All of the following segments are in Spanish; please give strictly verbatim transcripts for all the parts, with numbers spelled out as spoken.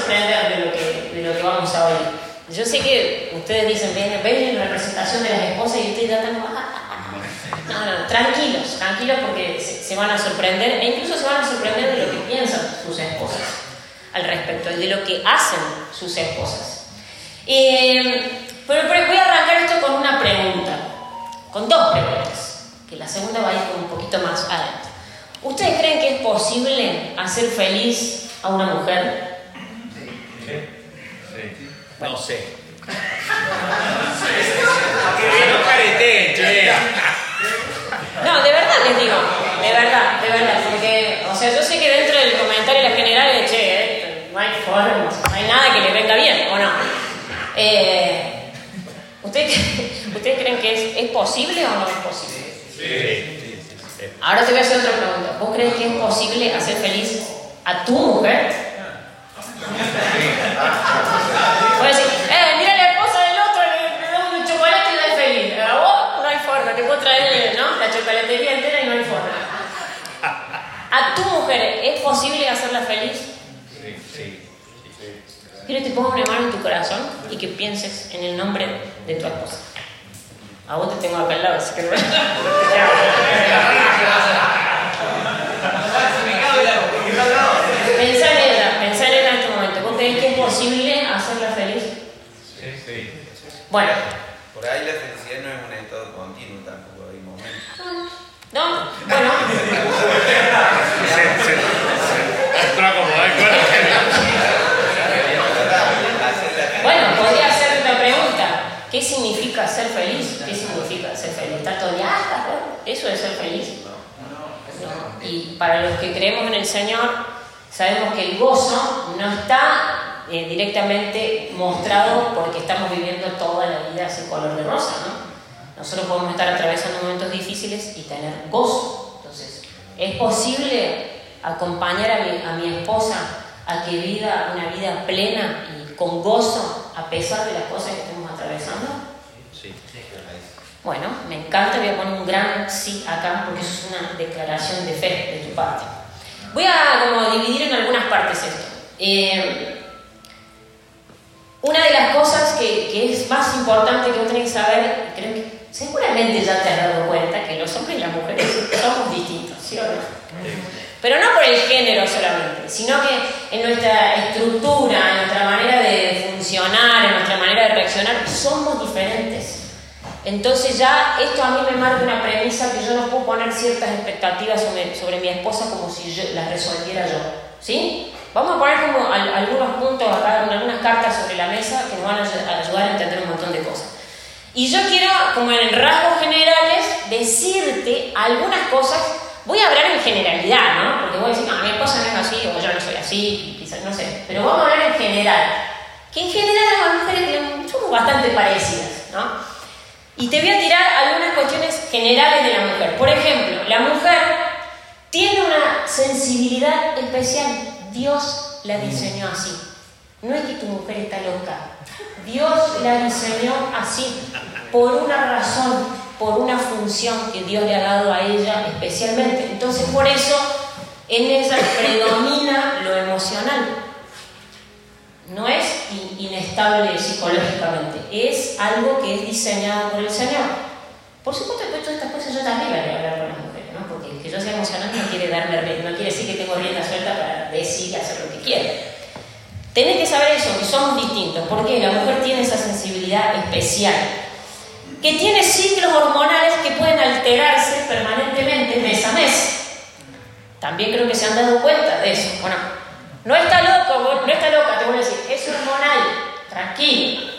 sorprender de lo que, de lo que vamos a oír. Yo sé que ustedes dicen, ven, ven en representación de las esposas y ustedes ya están... No, no, tranquilos, tranquilos porque se, se van a sorprender, e incluso se van a sorprender de lo que piensan sus esposas al respecto, de lo que hacen sus esposas. Eh, pero, pero voy a arrancar esto con una pregunta, con dos preguntas, que la segunda va a ir un poquito más adelante. ¿Ustedes creen que es posible hacer feliz a una mujer? Sí. Sí. Bueno. No sé. Que no careteen, che. No, de verdad les digo, de verdad, de verdad, porque, o sea, yo sé que dentro del comentario de la general de che, eh, no hay forma, no hay nada que les venga bien, ¿o no? Eh, ¿ustedes, ¿Ustedes creen que es, es posible o no es posible? Sí, sí, sí, sí. Ahora te voy a hacer otra pregunta. ¿Vos crees que es posible hacer feliz a tu mujer? Puedes decir, eh, mira la esposa del otro, le, le damos un chocolate y la es feliz. A vos no hay forma, te puedo traer, ¿no?, la chocolatería entera y no hay forma. ¿A tu mujer es posible hacerla feliz? Sí, sí, sí. Quiero que te pongas una mano en tu corazón y que pienses en el nombre de tu esposa. A vos te tengo acá al lado, así que no. Pensá en ella, pensá en ella en este momento. ¿Vos creés que es posible hacerla feliz? Sí, sí. Bueno. Por ahí la felicidad no es un estado continuo tampoco, hay momentos. ¿No? Bueno. Se, se, se entró a acomodar con Bueno, podría hacerte una pregunta. ¿Qué significa ser feliz? ¿Qué significa ser feliz? ¿Estar todo el día? Ah, ¿eso es ser feliz? No. Y para los que creemos en el Señor, sabemos que el gozo no está eh, directamente mostrado porque estamos viviendo toda la vida ese color de rosa, ¿no? Nosotros podemos estar atravesando momentos difíciles y tener gozo. Entonces, ¿es posible acompañar a mi, a mi esposa a que viva una vida plena y con gozo a pesar de las cosas que estemos atravesando? Sí. Bueno, me encanta, voy a poner un gran sí acá porque eso es una declaración de fe de tu parte. Voy a como dividir en algunas partes esto. Eh, una de las cosas que, que es más importante que vos tenés que saber, creo que seguramente ya te has dado cuenta que los hombres y las mujeres somos distintos, ¿sí o no? Pero no por el género solamente, sino que en nuestra estructura, en nuestra manera de funcionar, en nuestra manera de reaccionar, somos diferentes. Entonces ya esto a mí me marca una premisa que yo no puedo poner ciertas expectativas sobre, sobre mi esposa como si yo las resolviera yo, ¿sí? Vamos a poner como al, algunos puntos acá, algunas cartas sobre la mesa que nos van a ayudar a entender un montón de cosas. Y yo quiero, como en rasgos generales, decirte algunas cosas. Voy a hablar en generalidad, ¿no? Porque voy a decir, no, mi esposa no es así, o yo no soy así, quizás, no sé. Pero vamos a hablar en general. Que en general las mujeres somos bastante parecidas, ¿no? Y te voy a tirar algunas cuestiones generales de la mujer. Por ejemplo, la mujer tiene una sensibilidad especial. Dios la diseñó así. No es que tu mujer está loca. Dios la diseñó así, por una razón, por una función que Dios le ha dado a ella especialmente. Entonces, por eso, en ella predomina lo emocional. No es inestable psicológicamente, es algo que es diseñado por el Señor. Por supuesto que todas estas cosas yo también las voy a hablar con las mujeres, ¿no? Porque que yo sea emocional no quiere darme, no quiere decir que tengo rienda suelta para decir y hacer lo que quiera. Tenés que saber eso, que somos distintos, porque la mujer tiene esa sensibilidad especial, que tiene ciclos hormonales que pueden alterarse permanentemente mes a mes. También creo que se han dado cuenta de eso. Bueno, no está loco, no está loca, te voy a decir, es hormonal, tranquilo.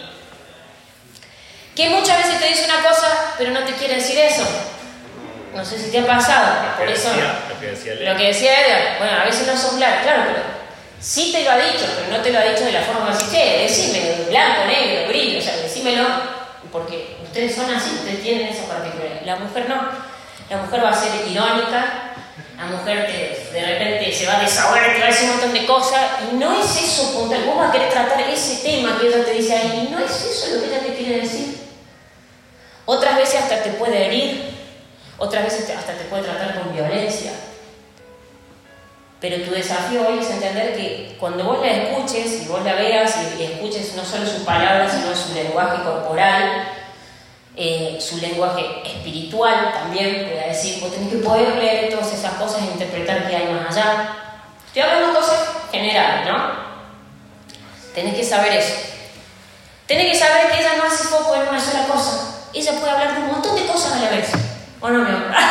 Que muchas veces te dice una cosa, pero no te quiere decir eso. No sé si te ha pasado, por eso Lo que decía lo que decía Edgar, bueno, a veces no sos claro, claro, pero sí te lo ha dicho, pero no te lo ha dicho de la forma que decís, che, decime, blanco, negro, gris, o sea, decímelo, porque ustedes son así, ustedes tienen esa particularidad. La mujer no, la mujer va a ser irónica. La mujer te, de repente se va a desahogar, te va a decir un montón de cosas, y no es eso puntual. Vos vas a querer tratar ese tema que ella te dice ahí, y no es eso lo que ella te quiere decir. Otras veces hasta te puede herir, otras veces hasta te puede tratar con violencia. Pero tu desafío hoy es entender que cuando vos la escuches y vos la veas y, y escuches no solo sus palabras, sino su lenguaje corporal, eh, su lenguaje espiritual también, voy a decir, vos tenés que poder leer todas esas cosas e interpretar qué hay más allá. Estoy hablando de cosas generales, ¿no? Tenés que saber eso. Tenés que saber que ella no hace foco en una sola cosa. Ella puede hablar de un montón de cosas a la vez. ¿O no, mi amor?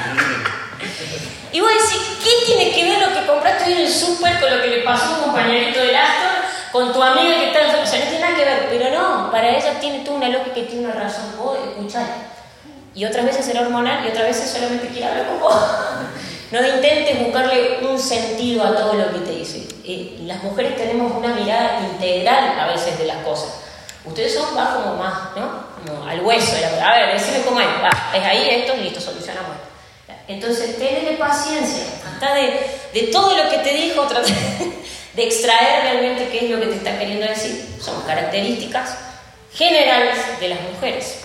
Y vos decís, ¿qué tiene que ver lo que compraste hoy en el súper con lo que le pasó a un compañerito del Astor, con tu amiga que está enferma? O sea, no tiene nada que ver, pero no, para ella tiene toda una lógica y tiene una razón. Vos escuchar. Y otras veces será hormonal y otras veces solamente quiere hablar con vos. No intentes buscarle un sentido a todo lo que te dice. Eh, las mujeres tenemos una mirada integral a veces de las cosas. Ustedes son más como más, ¿no? Como al hueso de la cosa. A ver, decime cómo es. Va, es ahí esto, listo, solucionamos. Entonces, tenle paciencia. Trata de, de todo lo que te dijo, trata de extraer realmente qué es lo que te está queriendo decir. Son características generales de las mujeres.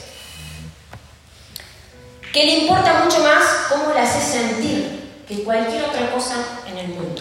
Que le importa mucho más cómo la haces sentir que cualquier otra cosa en el mundo.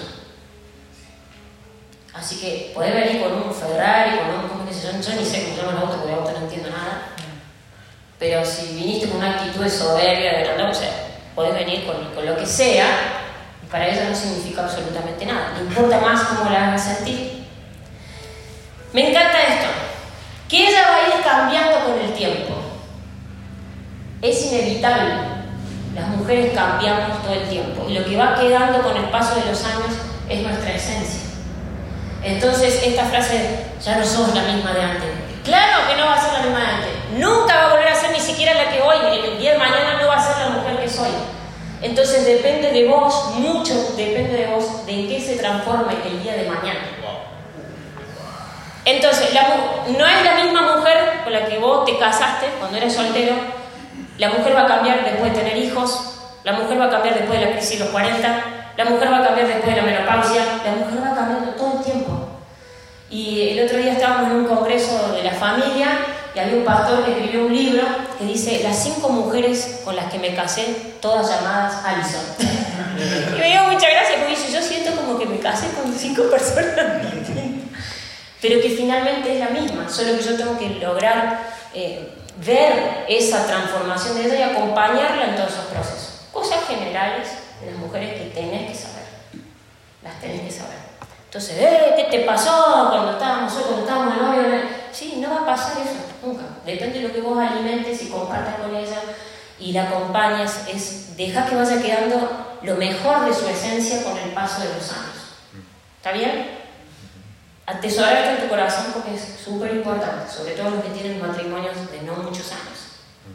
Así que podés venir con un Ferrari, con un, ¿cómo es que se llama? Yo ni sé cómo se llama el auto, porque de auto no entiendo nada. Pero si viniste con una actitud de soberbia, de verdad, o sea, podés venir con, con lo que sea, y para ella no significa absolutamente nada. Le importa más cómo la hagas sentir. Me encanta esto, que ella va a ir cambiando con el tiempo. Es inevitable. Las mujeres cambiamos todo el tiempo, y lo que va quedando con el paso de los años es nuestra esencia. Entonces, esta frase, ya no sos la misma de antes. Claro que no va a ser la misma de antes. Nunca va a volver a ser ni siquiera la que hoy. El día de mañana no va a ser la mujer que soy. Entonces, depende de vos, mucho depende de vos, de en qué se transforme el día de mañana. Entonces, la, no es la misma mujer con la que vos te casaste cuando eras soltero. La mujer va a cambiar después de tener hijos. La mujer va a cambiar después de la crisis de los cuarenta. La mujer va a cambiar después de la menopausia. La mujer va cambiando todo el tiempo. Y el otro día estábamos en un congreso de la familia y había un pastor que escribió un libro que dice las cinco mujeres con las que me casé, todas llamadas Alison. Y me dio mucha gracia porque dice, yo siento como que me casé con cinco personas distintas, pero que finalmente es la misma, solo que yo tengo que lograr eh, ver esa transformación de ella y acompañarla en todos esos procesos. Cosas generales de las mujeres que tenés que saber, las tenés que saber. Entonces, ¿eh? ¿Qué te pasó cuando estábamos hoy, cuando estábamos de novio? Sí, no va a pasar eso, nunca. Depende de lo que vos alimentes y compartas con ella y la acompañes, es dejar que vaya quedando lo mejor de su esencia con el paso de los años. ¿Está bien? Atesorarte en tu corazón porque es súper importante, sobre todo los que tienen matrimonios de no muchos años.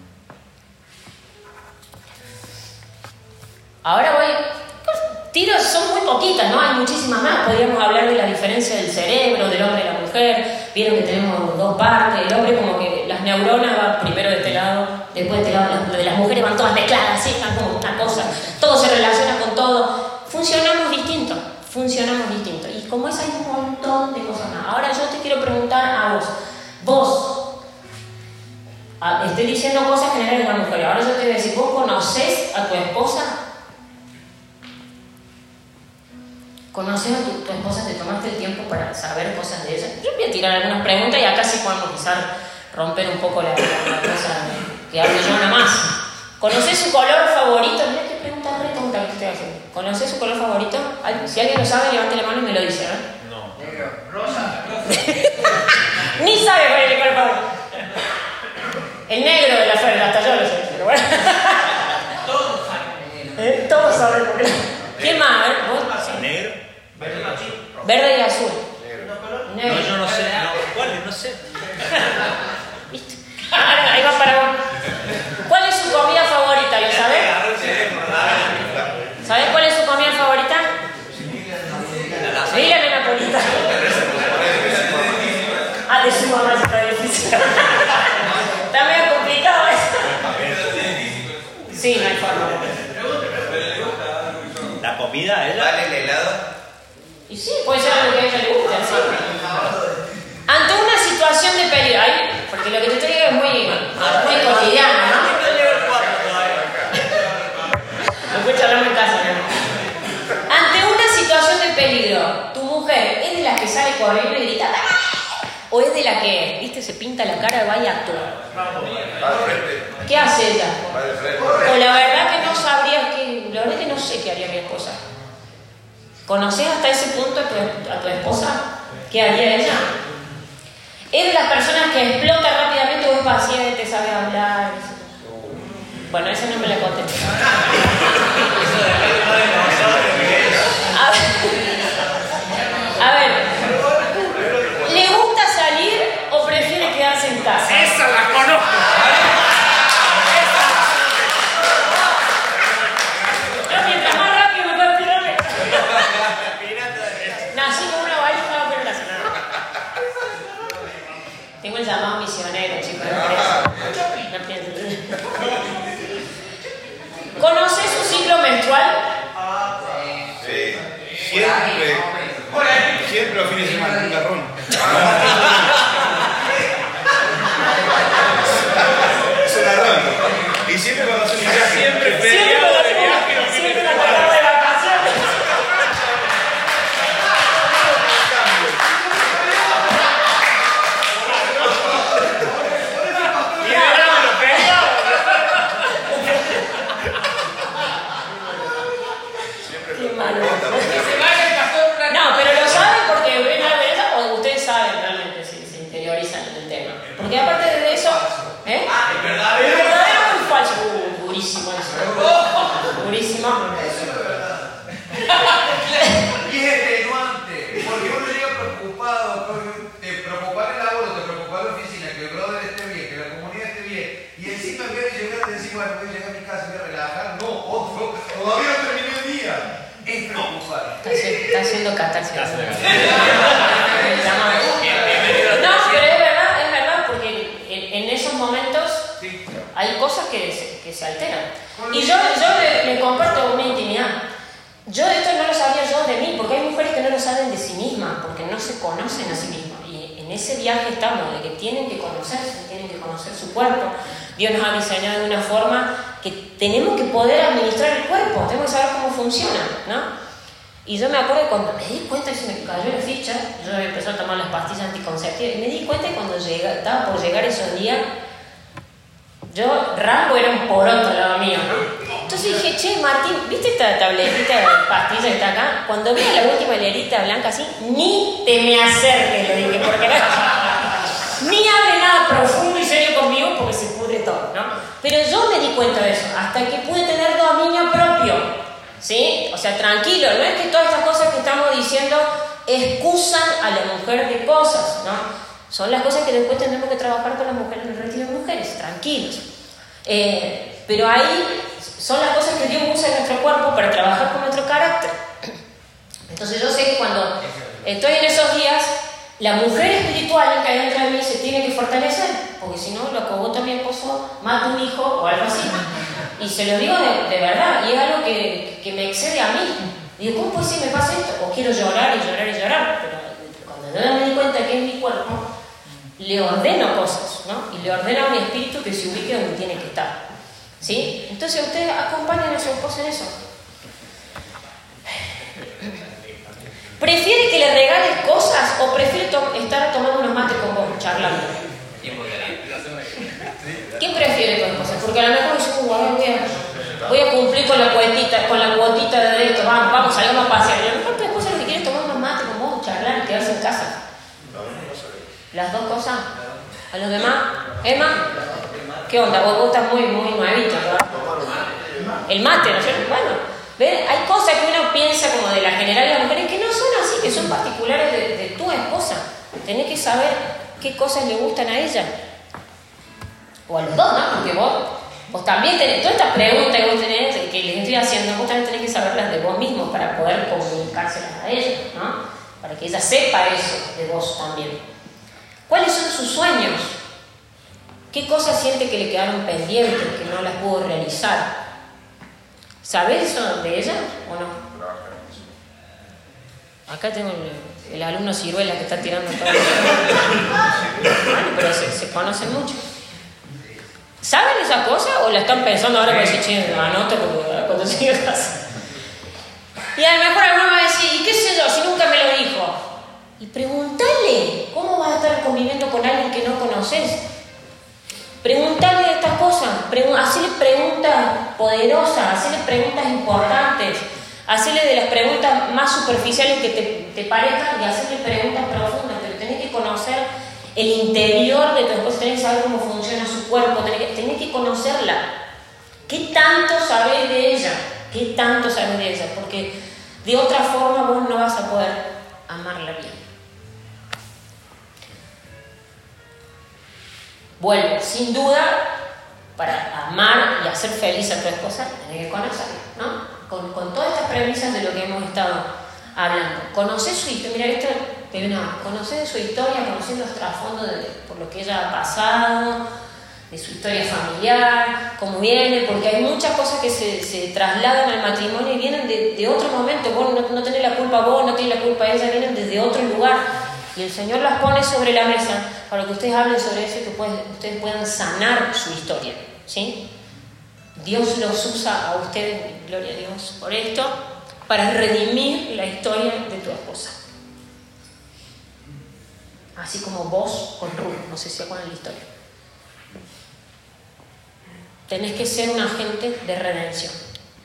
Ahora voy... Tiros son muy poquitas, ¿no? Hay muchísimas más. Podríamos hablar de la diferencia del cerebro, del hombre y la mujer. Vieron que tenemos dos partes. El hombre como que las neuronas van primero de este lado, después de este lado. Las de las mujeres van todas mezcladas, ¿sí? Van como una cosa. Todo se relaciona con todo. Funcionamos distinto. Funcionamos distinto. Y como es, hay un montón de cosas más. Ahora yo te quiero preguntar a vos. Vos. A, estoy diciendo cosas generales de la mujer. Ahora yo te voy a decir, ¿vos conocés a tu esposa? ¿Conoces a tu, tu esposa? ¿Te tomaste el tiempo para saber cosas de ella? Yo voy a tirar algunas preguntas y acá sí podemos quizás romper un poco la, la, la cosa que hablo yo nada más. ¿Conoces su color favorito? Mira qué pregunta re tonta que estoy haciendo. ¿Conoces su color favorito? Ay, si alguien lo sabe, levante la mano y me lo dice, ¿eh? No. Negro, rosa, Ni sabe cuál es el color favorito. El negro de la Fer, hasta yo lo sé, pero bueno. todos saben. ¿Eh? Todos saben por qué. ¿Quién más? A ver, vos. ¿Negro? Verde y azul. Negro. No, yo no sé. No, ¿cuál? No sé. ¿Viste? Ahora, ahí va para vos. ¿Cuál es su comida favorita? ¿Lo sabés? ¿Sabés cuál es su comida favorita? Sí, la napolitana. Ah, de su mamá está difícil. Está medio complicado eso. Sí, no hay forma. ¿La comida, ella? ¿Vale el helado? Y sí, puede ser algo que a ella le guste. ¿Sí? Ante una situación de peligro, ay, porque lo que te estoy diciendo es muy, muy cotidiano, ¿no? Lo escucho hablando en casa, ¿no? Ante una situación mujer es de las que sale corriendo y grita ¡ah! ¿O es de la que, viste, se pinta la cara, va y actúa? ¿Qué hace ella? O la verdad que no sabría que, la verdad que no sé qué haría mi esposa. ¿Conoces hasta ese punto a tu, a tu esposa? ¿Qué haría ella? ¿Es de las personas que explota rápidamente o es paciente, sabe hablar? Bueno, esa no me la conté. A ver, a ver, ¿le gusta salir o prefiere quedarse en casa? ¡Esa la conozco! Yo mientras más rápido me puedo tirarle. Nací con una valija, no pero la semana. Tengo el llamado misionero, chicos. No piensen. ¿Conoces su ciclo menstrual? Sí. Siempre. Siempre los fines de semana, un garrón. Es un garrón. Y siempre cuando hacen un viaje. Siempre feriado de viaje. Siempre la trataba de vacaciones. Qué malo. No, pero lo saben porque ven algo de eso o ustedes saben realmente si se interiorizan en el tema. Porque aparte de eso, ¿eh? Es verdadero. Es verdadero o es falso. Uh, durísimo eso. Durísimo. Y es extenuante, porque uno llega preocupado, te preocupar el laburo, te preocupar la oficina, que el brother esté bien, que la comunidad esté bien, y encima en vez de llegar y decir, bueno, voy a llegar a mi casa y voy a relajar, no, otro, todavía no terminé el día. Es preocupar. Está haciendo catarsis. No, Bienvenido. pero es verdad, es verdad, porque en, en esos momentos hay cosas que se, que se alteran. Y yo, yo le, le comparto una intimidad. Yo esto no lo sabía yo de mí, porque hay mujeres que no lo saben de sí mismas, porque no se conocen a sí mismas. Y en ese viaje estamos, de que tienen que conocerse, tienen que conocer su cuerpo. Dios nos ha diseñado de una forma que tenemos que poder administrar el cuerpo, tenemos que saber cómo funciona, ¿no? Y yo me acuerdo cuando me di cuenta y se me cayó la ficha, yo empecé a tomar las pastillas anticonceptivas y me di cuenta que cuando llega, estaba por llegar esos días, yo, Rambo era un poroto al lado mío, ¿no? Entonces dije, che, Martín, ¿viste esta tabletita de pastillas que está acá? Cuando vi la última hilerita blanca así, ni te me acerques, le dije, porque no, ni hable nada profundo y serio conmigo porque se pudre todo, ¿no? Pero yo me di cuenta de eso, hasta que pude tener dominio propio. ¿Sí? O sea, tranquilo, no es que todas estas cosas que estamos diciendo excusan a la mujer de cosas, ¿no? Son las cosas que después tendremos que trabajar con las mujeres en el retiro de mujeres, tranquilos. Eh, pero ahí son las cosas que Dios usa en nuestro cuerpo para trabajar con nuestro carácter. Entonces yo sé que cuando estoy en esos días, la mujer espiritual que hay dentro de mí se tiene que fortalecer, porque si no, lo acogota mi esposo, mata un hijo o algo así. Y se lo digo de, de verdad, y es algo que, que me excede a mí. Digo, ¿cómo puede ser que me pase esto? O quiero llorar y llorar y llorar, pero cuando yo me di cuenta que es mi cuerpo, le ordeno cosas, ¿no? Y le ordeno a mi espíritu que se ubique donde tiene que estar, ¿sí? Entonces ustedes acompañen a su esposa en eso. ¿Prefiere que le regales cosas o prefiere to- estar tomando unos mates con vos, charlando? ¿Qué prefiere tu esposa? Porque a lo mejor dice, uh, voy, a, voy a cumplir con la cuotita, con la cuotita de esto, vamos, vamos, salgamos a pasear. Y a lo mejor tu esposa lo que quiere es tomar unos mates con vos, charlar y quedarse en casa. Las dos cosas. ¿A los demás? Emma, ¿qué onda? Vos, vos estás muy, muy nuevito, ¿verdad? El mate, ¿no es cierto? Bueno, ¿ves? Hay cosas que uno piensa como de la general de las mujeres que no son así, que son particulares de, de tu esposa. Tenés que saber qué cosas le gustan a ella. O a los dos, ¿no? Porque vos, vos también tenés, todas estas preguntas que vos tenés, que les estoy haciendo, vos también tenés que saberlas de vos mismos para poder comunicárselas a ella, ¿no? Para que ella sepa eso de vos también. ¿Cuáles son sus sueños? ¿Qué cosas siente que le quedaron pendientes, que no las pudo realizar? ¿Sabés eso de ella o no? Acá tengo el, el alumno Ciruela que está tirando todo. Bueno, pero se, se conocen mucho. ¿Saben esa cosa o la están pensando ahora para decir, che, anoto cuando llegue a casa? Y a lo mejor alguno va a decir, ¿y qué sé yo si nunca me lo dijo? y preguntale cómo vas a estar conviviendo con alguien que no conoces. Preguntarle de estas cosas, pregu- hacerle preguntas poderosas, hacerle preguntas importantes, hacerle de las preguntas más superficiales que te, te parezcan y hacerle preguntas profundas, pero tenés que conocer el interior de tu esposa, tenés que saber cómo funciona su cuerpo, tenés que, tenés que conocerla. ¿Qué tanto sabés de ella? ¿Qué tanto sabés de ella? Porque de otra forma vos no vas a poder amarla bien. Vuelvo, sin duda, para amar y hacer feliz a tu esposa, tenés que conocerla, ¿no? Con, con todas estas premisas de lo que hemos estado hablando. Conocer su historia, mira, esto te viene a conocer su historia, conocer los trasfondos de, por lo que ella ha pasado, de su historia familiar, cómo viene, porque hay muchas cosas que se, se trasladan al matrimonio y vienen de, de otro momento. Vos no, no tenés la culpa vos, no tenés la culpa ella, vienen desde otro lugar. Y el Señor las pone sobre la mesa para que ustedes hablen sobre eso y que pueden, ustedes puedan sanar su historia, ¿sí? Dios los usa a ustedes, gloria a Dios, por esto, para redimir la historia de tu esposa. Así como vos con Ruth, no sé si se acuerdan la historia. Tenés que ser un agente de redención.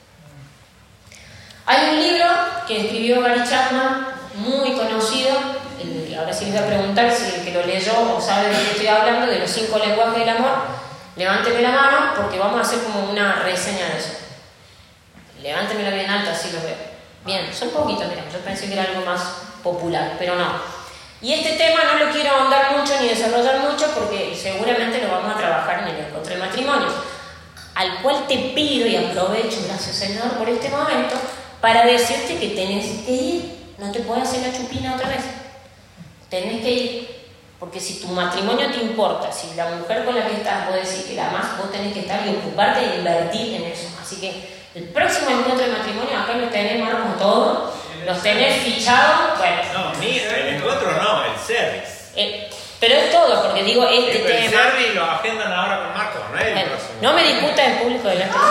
Hay un libro que escribió Gary Chapman, muy conocido. Ahora sí les voy a preguntar si el que lo leyó o sabe de lo que estoy hablando, de los cinco lenguajes del amor. Levánteme la mano porque vamos a hacer como una reseña de eso. Levántemela bien alta, así lo veo. Bien, son poquitos, mirá, yo pensé que era algo más popular, pero no. Y este tema no lo quiero ahondar mucho ni desarrollar mucho porque seguramente lo vamos a trabajar en el encuentro de matrimonios, al cual te pido y aprovecho, gracias Señor, por este momento, para decirte que tenés que ir. No te puedes hacer la chupina otra vez. Tenés que ir. Porque si tu matrimonio te importa, si la mujer con la que estás, vos decís que la amás, vos tenés que estar y ocuparte e invertir en eso. Así que el próximo encuentro de matrimonio, acá los tenés, Marcos, todo. Los tenés fichados. Bueno. No, ni el encuentro no, el service. Eh, pero es todo, porque digo, este sí, pero tema. El service lo agendan ahora con Marcos, ¿no es el Bueno, próximo? no me discutas en público delante de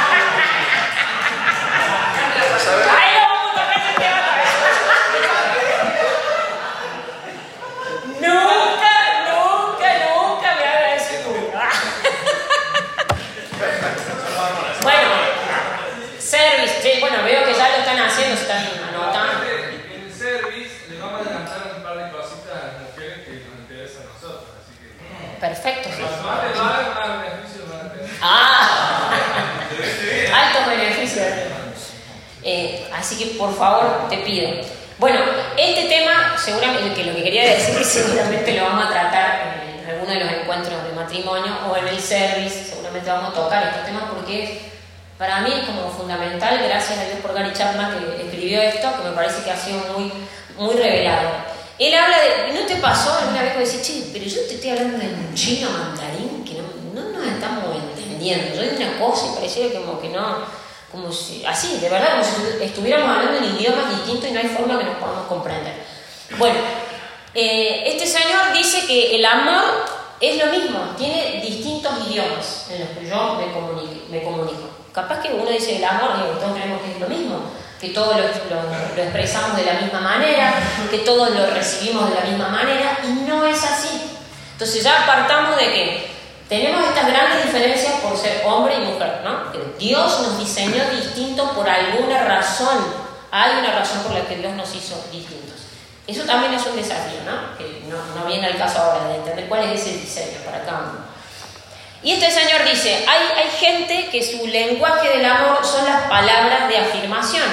bueno, veo que ya lo están haciendo, se están anotando. En el service le vamos a adelantar un par de cositas a las mujeres que nos interesan a nosotros. Así que... Perfecto. Los más de más beneficios van a tener. Ah, altos beneficios. Eh, así que por favor te pido. Bueno, este tema, seguramente, que lo que quería decir es que seguramente lo vamos a tratar en alguno de los encuentros de matrimonio o en el service, seguramente vamos a tocar estos temas porque para mí es como fundamental, gracias a Dios por Gary Chapman que escribió esto, que me parece que ha sido muy, muy revelador. Él habla de, ¿no te pasó alguna vez que decís, che, pero yo te estoy hablando de un chino mandarín que no, no nos estamos entendiendo? Yo de una cosa y pareciera como que no, como si, así, de verdad, como si estuviéramos hablando en idiomas distintos y no hay forma que nos podamos comprender. Bueno, eh, este señor dice que el amor es lo mismo, tiene distintos idiomas en los que yo me comunico. Me comunico. Capaz que uno dice el amor, y todos creemos que es lo mismo, que todos lo, lo, lo expresamos de la misma manera, que todos lo recibimos de la misma manera, y no es así. Entonces ya partamos de que tenemos estas grandes diferencias por ser hombre y mujer, ¿no? Que Dios nos diseñó distintos por alguna razón. Hay una razón por la que Dios nos hizo distintos. Eso también es un desafío, ¿no? Que no, no viene al caso ahora de entender cuál es ese diseño para cada uno. Y este señor dice, hay, hay gente que su lenguaje del amor son las palabras de afirmación.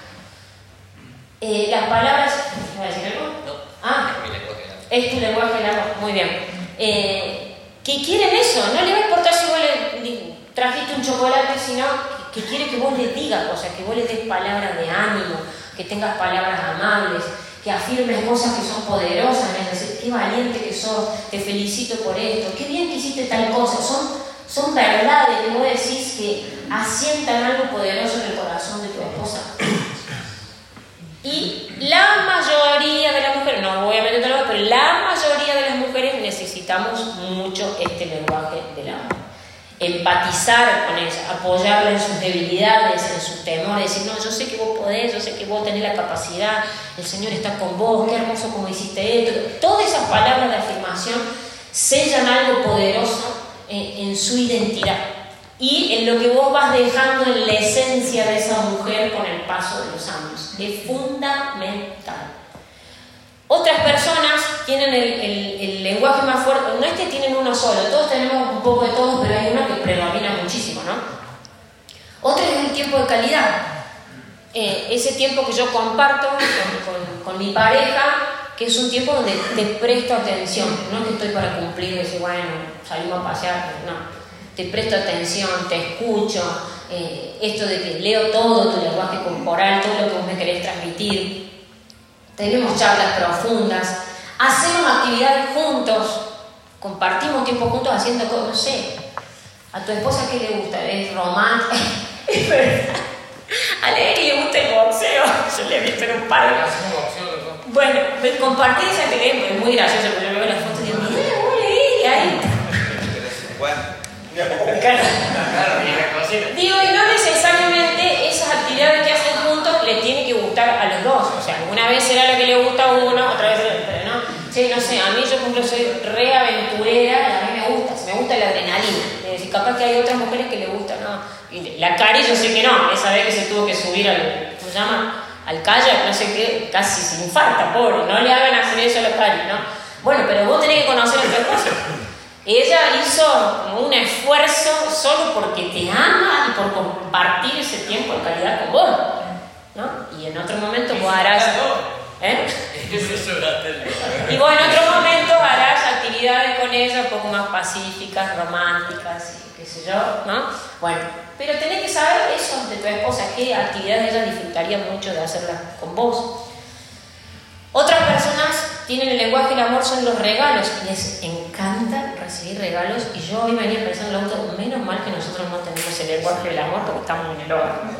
Eh, las palabras... ¿Me vas a decir algo? No, ah, es mi lenguaje del amor. Es tu lenguaje del amor, muy bien. Eh, que quieren eso, no le va a importar si vos le trajiste un chocolate, sino que, que quiere que vos le digas cosas, que vos le des palabras de ánimo, que tengas palabras amables, que afirmes cosas que son poderosas, es decir, qué valiente que sos, te felicito por esto, qué bien que hiciste tal cosa, son, son verdades que vos decís que asientan algo poderoso en el corazón de tu esposa. Y la mayoría de las mujeres, no voy a meter todo, pero la mayoría de las mujeres necesitamos mucho este lenguaje del amor. empatizar con ella, apoyarla en sus debilidades, en sus temores, decir, no, yo sé que vos podés, yo sé que vos tenés la capacidad, el Señor está con vos, qué hermoso como hiciste esto. Todas esas palabras de afirmación sellan algo poderoso en, en su identidad y en lo que vos vas dejando en la esencia de esa mujer con el paso de los años. Es fundamental. Otras personas tienen el, el, el lenguaje más fuerte, no es que tienen uno solo, todos tenemos un poco de todos, pero hay uno que predomina muchísimo, ¿no? Otro es el tiempo de calidad. Eh, ese tiempo que yo comparto con, con, con mi pareja, que es un tiempo donde te presto atención, no que estoy para cumplir y decir, bueno, salimos a pasear, no. Te presto atención, te escucho, eh, esto de que leo todo tu lenguaje corporal, todo lo que vos me querés transmitir. Tenemos charlas profundas, hacemos actividades juntos, compartimos tiempo juntos haciendo cosas, no sé, a tu esposa ¿qué le gusta? ¿Es romántica? Es verdad. A Lery le gusta el boxeo, yo le he visto en un par de... Bueno, compartir esa actividad es muy gracioso, porque yo veo las fotos y digo, mira, vos leí ahí. Digo, y no necesariamente esas actividades que hacen juntos les tiene que gustar a los dos. O sea, alguna vez será la que le gusta a uno, otra vez, pero no. Sí, no sé, a mí yo por ejemplo soy re aventurera y a mí me gusta, me gusta la adrenalina. Es decir, capaz que hay otras mujeres que le gusta, ¿no? Y la Cari yo sé que no, esa vez que se tuvo que subir al, ¿cómo se llama? Al kayak, no sé qué, casi se infarta, pobre, no le hagan hacer eso a la Cari, ¿no? Bueno, pero vos tenés que conocer a tu esposa. Ella hizo un esfuerzo solo porque te ama y por compartir ese tiempo de calidad con vos, ¿no? Y en otro momento vos harás... ¿Eh? Y vos en otro momento harás actividades con ella un poco más pacíficas, románticas y qué sé yo, ¿no? Bueno, pero tenés que saber eso de tu esposa, qué actividades ella disfrutaría mucho de hacerlas con vos. Otras personas tienen el lenguaje del amor, son los regalos. Les encanta recibir regalos. Y yo hoy venía pensando en el auto, menos mal que nosotros no tenemos el lenguaje del amor porque estamos en el horno.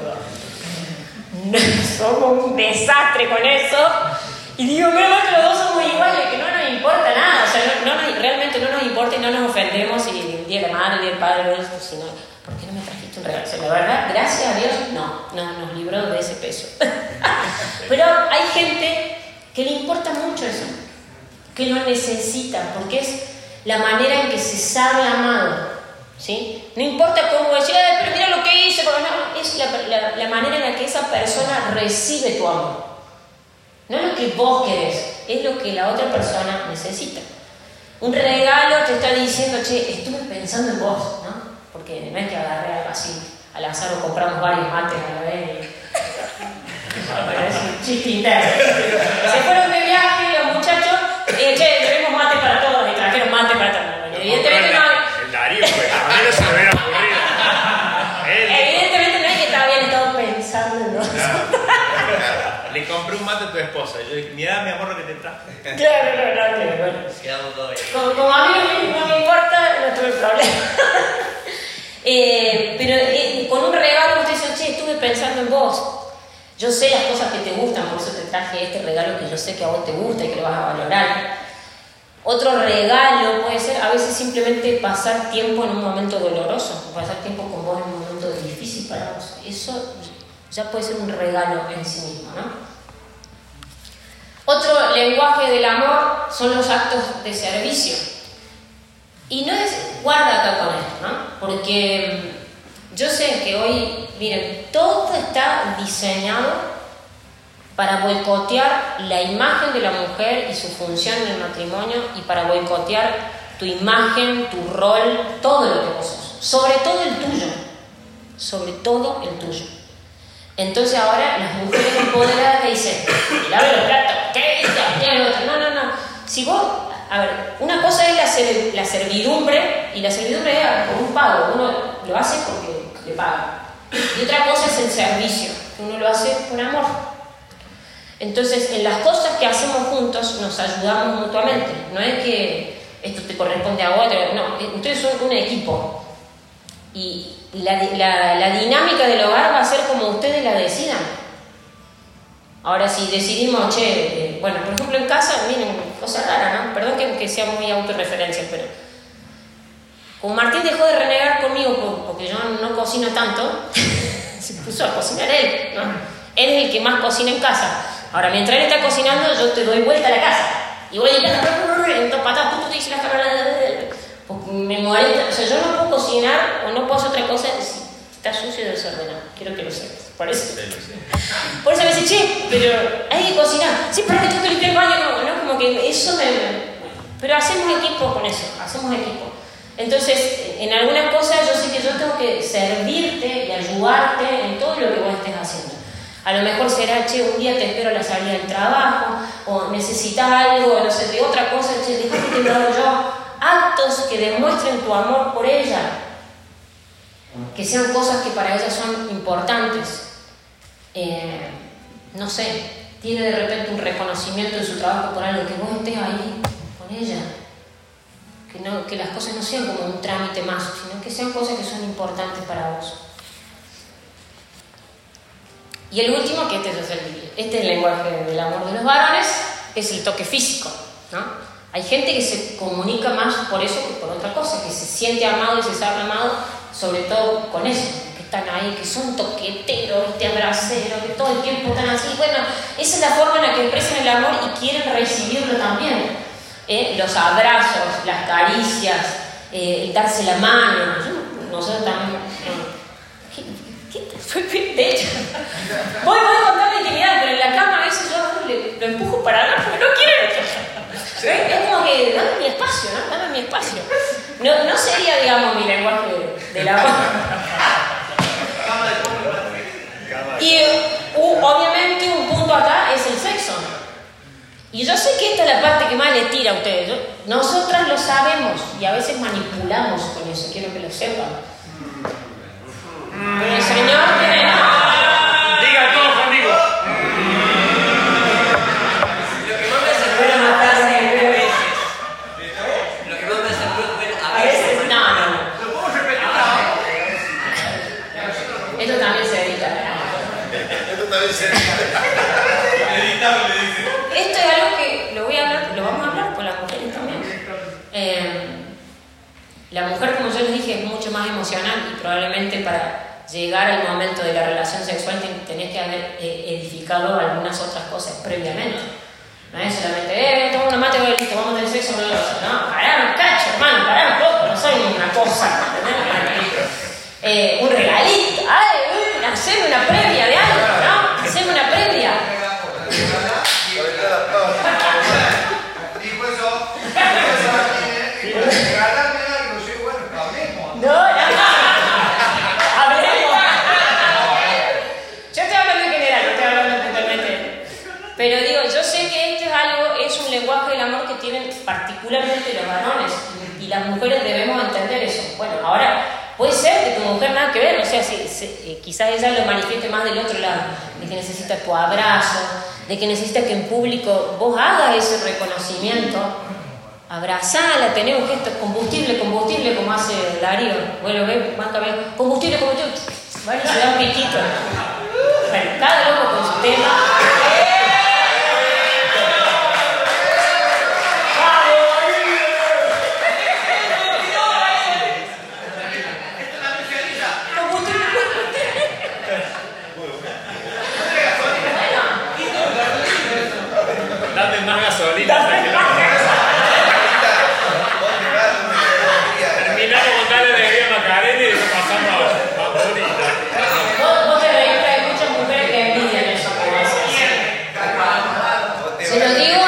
Somos un desastre con eso. Y digo, menos mal que los dos somos iguales, que no nos importa nada. O sea, no, no nos, realmente no nos importa y no nos ofendemos. Y el día de la madre, el día del padre, sino, ¿por qué no me trajiste un regalo? O sea, la verdad, gracias a Dios, no, no nos libró de ese peso. Pero hay gente que le importa mucho eso, que lo necesita, porque es la manera en que se sabe amado, ¿sí? No importa cómo decir, pero mira lo que hice, porque no, es la, la, la manera en la que esa persona recibe tu amor. No es lo que vos querés, es lo que la otra persona necesita. Un regalo te está diciendo, che, estuve pensando en vos, ¿no? Porque no es que agarré algo así al azar o compramos varios mates a la vez. Es un chiste interno. Se fueron de viaje los muchachos y che, tenemos mate para todos y trajeron mate para todos. Bueno, evidentemente no. El Darío, pues, a mí no se me hubiera ocurrido. Él. Evidentemente no es que estaba bien, estado pensando en nosotros. Le compré un mate a tu esposa. Yo dije, mirá mi amor lo que te traje. Claro, no, no, no, bueno. Quedamos todo bien. Como, como a mí no me importa, no tuve problema. eh, pero eh, con un regalo usted dice, che, estuve pensando en vos. Yo sé las cosas que te gustan, por eso te traje este regalo que yo sé que a vos te gusta y que lo vas a valorar. Otro regalo puede ser a veces simplemente pasar tiempo en un momento doloroso, pasar tiempo con vos en un momento difícil para vos. Eso ya puede ser un regalo en sí mismo, ¿no? Otro lenguaje del amor son los actos de servicio. Y no es, guarda acá con esto, ¿no? Porque yo sé que hoy, miren, todo está diseñado para boicotear la imagen de la mujer y su función en el matrimonio y para boicotear tu imagen, tu rol, todo lo que vos sos. Sobre todo el tuyo. Sobre todo el tuyo. Entonces ahora las mujeres empoderadas te dicen, lave los platos, ¿qué hizo? No, no, no. Si vos, a ver, una cosa es la, ser, la servidumbre y la servidumbre es por un pago. Uno lo hace porque le paga. Y otra cosa es el servicio, que uno lo hace con amor. Entonces, en las cosas que hacemos juntos nos ayudamos mutuamente. No es que esto te corresponde a vos, no, ustedes son un equipo. Y la, la, la dinámica del hogar va a ser como ustedes la decidan. Ahora, si decidimos, che, eh, bueno, por ejemplo en casa, miren, cosa rara, ¿no? Perdón que, que sea muy autorreferencia, pero Como Martín dejó de renegar conmigo por, porque yo no cocino tanto, se puso a cocinar él, ¿no? Él es el que más cocina en casa. Ahora, mientras él está cocinando, yo te doy vuelta a la casa. Y voy limpiando, en dos patadas, tú te dices las cámaras, me molesta. O sea, yo no puedo cocinar o no puedo hacer otra cosa si está sucio y desordenado. Quiero que lo sepas. Por eso, por eso me dice, che, pero hay que cocinar. Sí, pero es que tengo que limpiar el baño, no, ¿no? Como que eso me... Pero hacemos equipo con eso, hacemos equipo. Entonces, en algunas cosas yo sé que yo tengo que servirte y ayudarte en todo lo que vos estés haciendo. A lo mejor será, che, un día te espero a la salida del trabajo, o necesitas algo, no sé, de otra cosa, che, déjate que lo hago yo. Actos que demuestren tu amor por ella, que sean cosas que para ella son importantes. Eh, no sé, tiene de repente un reconocimiento en su trabajo por algo, que vos estés ahí con ella. Que, no, que las cosas no sean como un trámite más, sino que sean cosas que son importantes para vos. Y el último, que este es el, este es el lenguaje del amor de los varones, es el toque físico, ¿no? Hay gente que se comunica más por eso que por otra cosa, que se siente amado y se sabe amado, sobre todo con eso, que están ahí, que son toqueteros, ¿viste? Abraceros, que todo el tiempo están así. Bueno, esa es la forma en la que expresan el amor y quieren recibirlo también. ¿Eh? Los abrazos, las caricias, eh, el darse la mano. Nosotros también. ¿Qué, qué, qué? De hecho, voy, voy a contar la intimidad, pero en la cama a veces yo le, lo empujo para atrás porque no quiero. ¿Eh? Es como que dame mi espacio, ¿no? Dame mi espacio. No, no sería, digamos, mi lenguaje del amor. Y uh, obviamente un punto acá es el sexo. Y yo sé que esta es la parte que más les tira a ustedes. Yo, nosotras lo sabemos y a veces manipulamos con eso, quiero que lo sepan. Pero el Señor tiene... Digan todos conmigo. Lo que más me sorprende es Lo que más me sorprende A veces, no, no, no. ¿Lo podemos repetir? Esto también se edita. Esto también se Editable, dice. Esto es algo que lo voy a hablar, lo vamos a hablar con las mujeres también. Eh, la mujer, como yo les dije, es mucho más emocional y probablemente para llegar al momento de la relación sexual tenés que haber eh, edificado algunas otras cosas previamente. No es solamente, eh, toma una mate y listo, vamos a tener sexo. No, no, pará un cacho, hermano, pará un poco, no soy una cosa. Eh, un regalito, ay, hacerme una previa de algo, ¿no? Hacerme una previa. Dijo eso, dijo eso, regalarme algo, yo bueno, hablemos. No, no. Hablemos. Yo estoy hablando en general, no estoy hablando puntualmente. Pero digo, yo sé que esto es algo, es un lenguaje del amor que tienen particularmente los varones. Y las mujeres debemos entender eso. Bueno, ahora puede ser que tu mujer nada que ver, o sea, si, si, eh, quizás ella lo manifieste más del otro lado, de que necesita tu abrazo, de que necesita que en público vos hagas ese reconocimiento, abrazala, tenés un gesto, combustible, combustible, como hace Darío, bueno, ve, marca, ve, combustible, combustible, vale, se da un piquito. Bueno, cada loco con su tema. Dame más gasolina. Terminamos con darle alegría a Macarena y después pasamos a Bonita. Vos, vos te reís que hay muchas mujeres que envidian eso. Se lo digo.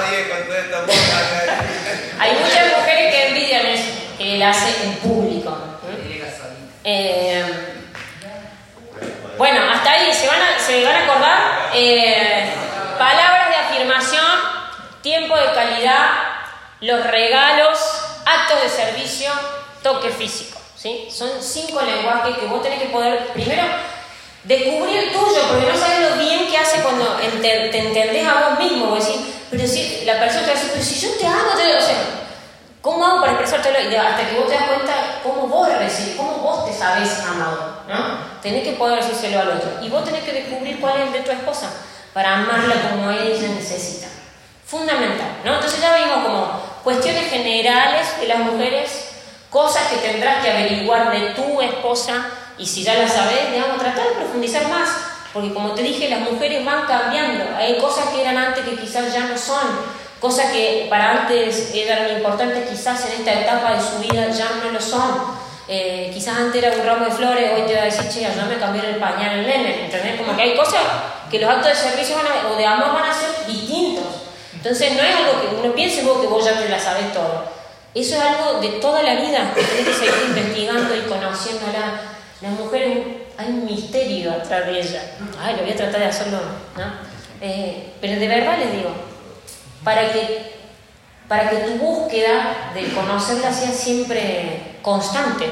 Hay muchas mujeres que envidian eso, que él hace en público. Eh, bueno, hasta ahí se van a, se van a acordar. Eh, palabras de afirmación, tiempo de calidad, los regalos, actos de servicio, toque físico, ¿sí? Son cinco lenguajes que vos tenés que poder, primero, descubrir el tuyo, porque no sabes lo bien que hace cuando ente, te entendés a vos mismo. Vos decís, pero si la persona te va a decir, pero si yo te amo, te... o sea, ¿cómo hago para expresártelo? Y hasta que vos te das cuenta cómo vos recibís, cómo vos te sabés amado, ¿no? Tenés que poder decírselo al otro. Y vos tenés que descubrir cuál es el de tu esposa, para amarla como ella necesita. Fundamental, ¿no? Entonces ya vimos como cuestiones generales de las mujeres, cosas que tendrás que averiguar de tu esposa, y si ya la sabes, digamos, tratar de profundizar más, porque como te dije, las mujeres van cambiando, hay cosas que eran antes que quizás ya no son, cosas que para antes eran importantes, quizás en esta etapa de su vida ya no lo son. Eh, quizás antes era un ramo de flores, hoy te va a decir, che, ya me cambiaron el pañal al nene, ¿entendés? Como que hay cosas que los actos de servicio van a, o de amor van a ser distintos. Entonces no es algo que uno piense vos que vos ya te la sabés todo. Eso es algo de toda la vida, que tenés que seguir investigando y conociéndola. Las mujeres, hay un misterio atrás de ellas. Ay, lo voy a tratar de hacerlo, ¿no? Eh, pero de verdad les digo, para que para que tu búsqueda de conocerla sea siempre constante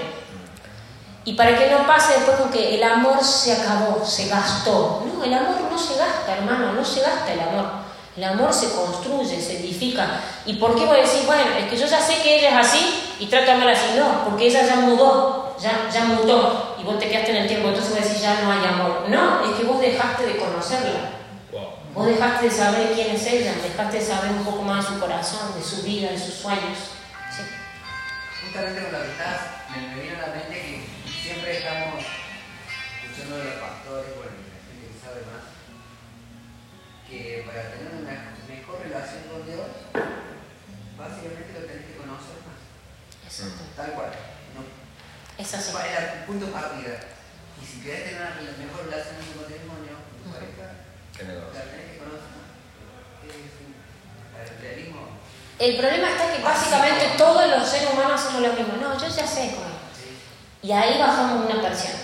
y para que no pase después con que el amor se acabó, se gastó. No, el amor no se gasta, hermano, no se gasta el amor. El amor se construye, se edifica. ¿Y por qué vos decís, bueno, es que yo ya sé que ella es así y trato de amarla así? No, porque ella ya mudó, ya, ya mutó y vos te quedaste en el tiempo, entonces vos decís, ya no hay amor. No, es que vos dejaste de conocerla. Vos dejaste de saber quién es ella, dejaste de saber un poco más de su corazón, de su vida, de sus sueños. Sí. Justamente con lo que estás, me, me vino a la mente que siempre estamos escuchando de los pastores, bueno, la gente que sabe más, que para tener una mejor relación con Dios, básicamente lo tenés que conocer más. Exacto. Tal cual. ¿No? Es así. Es el punto de partida. Y si querés tener una mejor relación en tu matrimonio, con tu pareja, la tenés que conocer más. Es un realismo. El problema está que básicamente todos los seres humanos hacemos lo mismo. No, yo ya sé cómo es. Y ahí bajamos una persiana.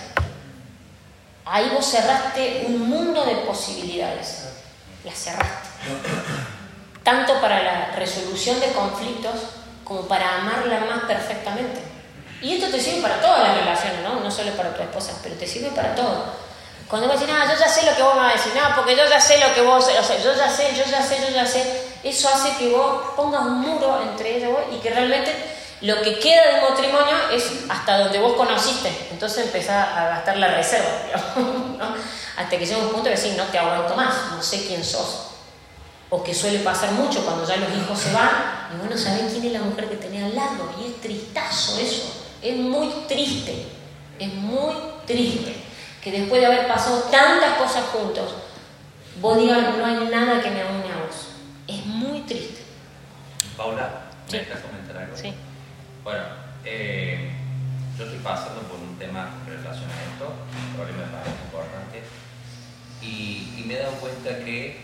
Ahí vos cerraste un mundo de posibilidades. Las cerraste. Tanto para la resolución de conflictos como para amarla más perfectamente. Y esto te sirve para todas las relaciones, ¿no? No solo para tu esposa, pero te sirve para todo. Cuando vos decís, no, yo ya sé lo que vos me vas a decir, no, porque yo ya sé lo que vos, o sea, yo ya sé, yo ya sé, yo ya sé, eso hace que vos pongas un muro entre ella y vos y que realmente lo que queda del matrimonio es hasta donde vos conociste. Entonces empezás a gastar la reserva, digamos, ¿no? Hasta que llega un punto de decir, no te aguanto más, no sé quién sos. O que suele pasar mucho cuando ya los hijos se van y vos no sabés quién es la mujer que tenés al lado. Y es tristazo eso, es muy triste, es muy triste. Que después de haber pasado tantas cosas juntos, vos digas, no hay nada que me une a vos. Es muy triste. Paula, ¿me Sí. dejas comentar algo? Sí. Bueno, eh, yo estoy pasando por un tema en relación a esto, un problema bastante importante, y, y me he dado cuenta que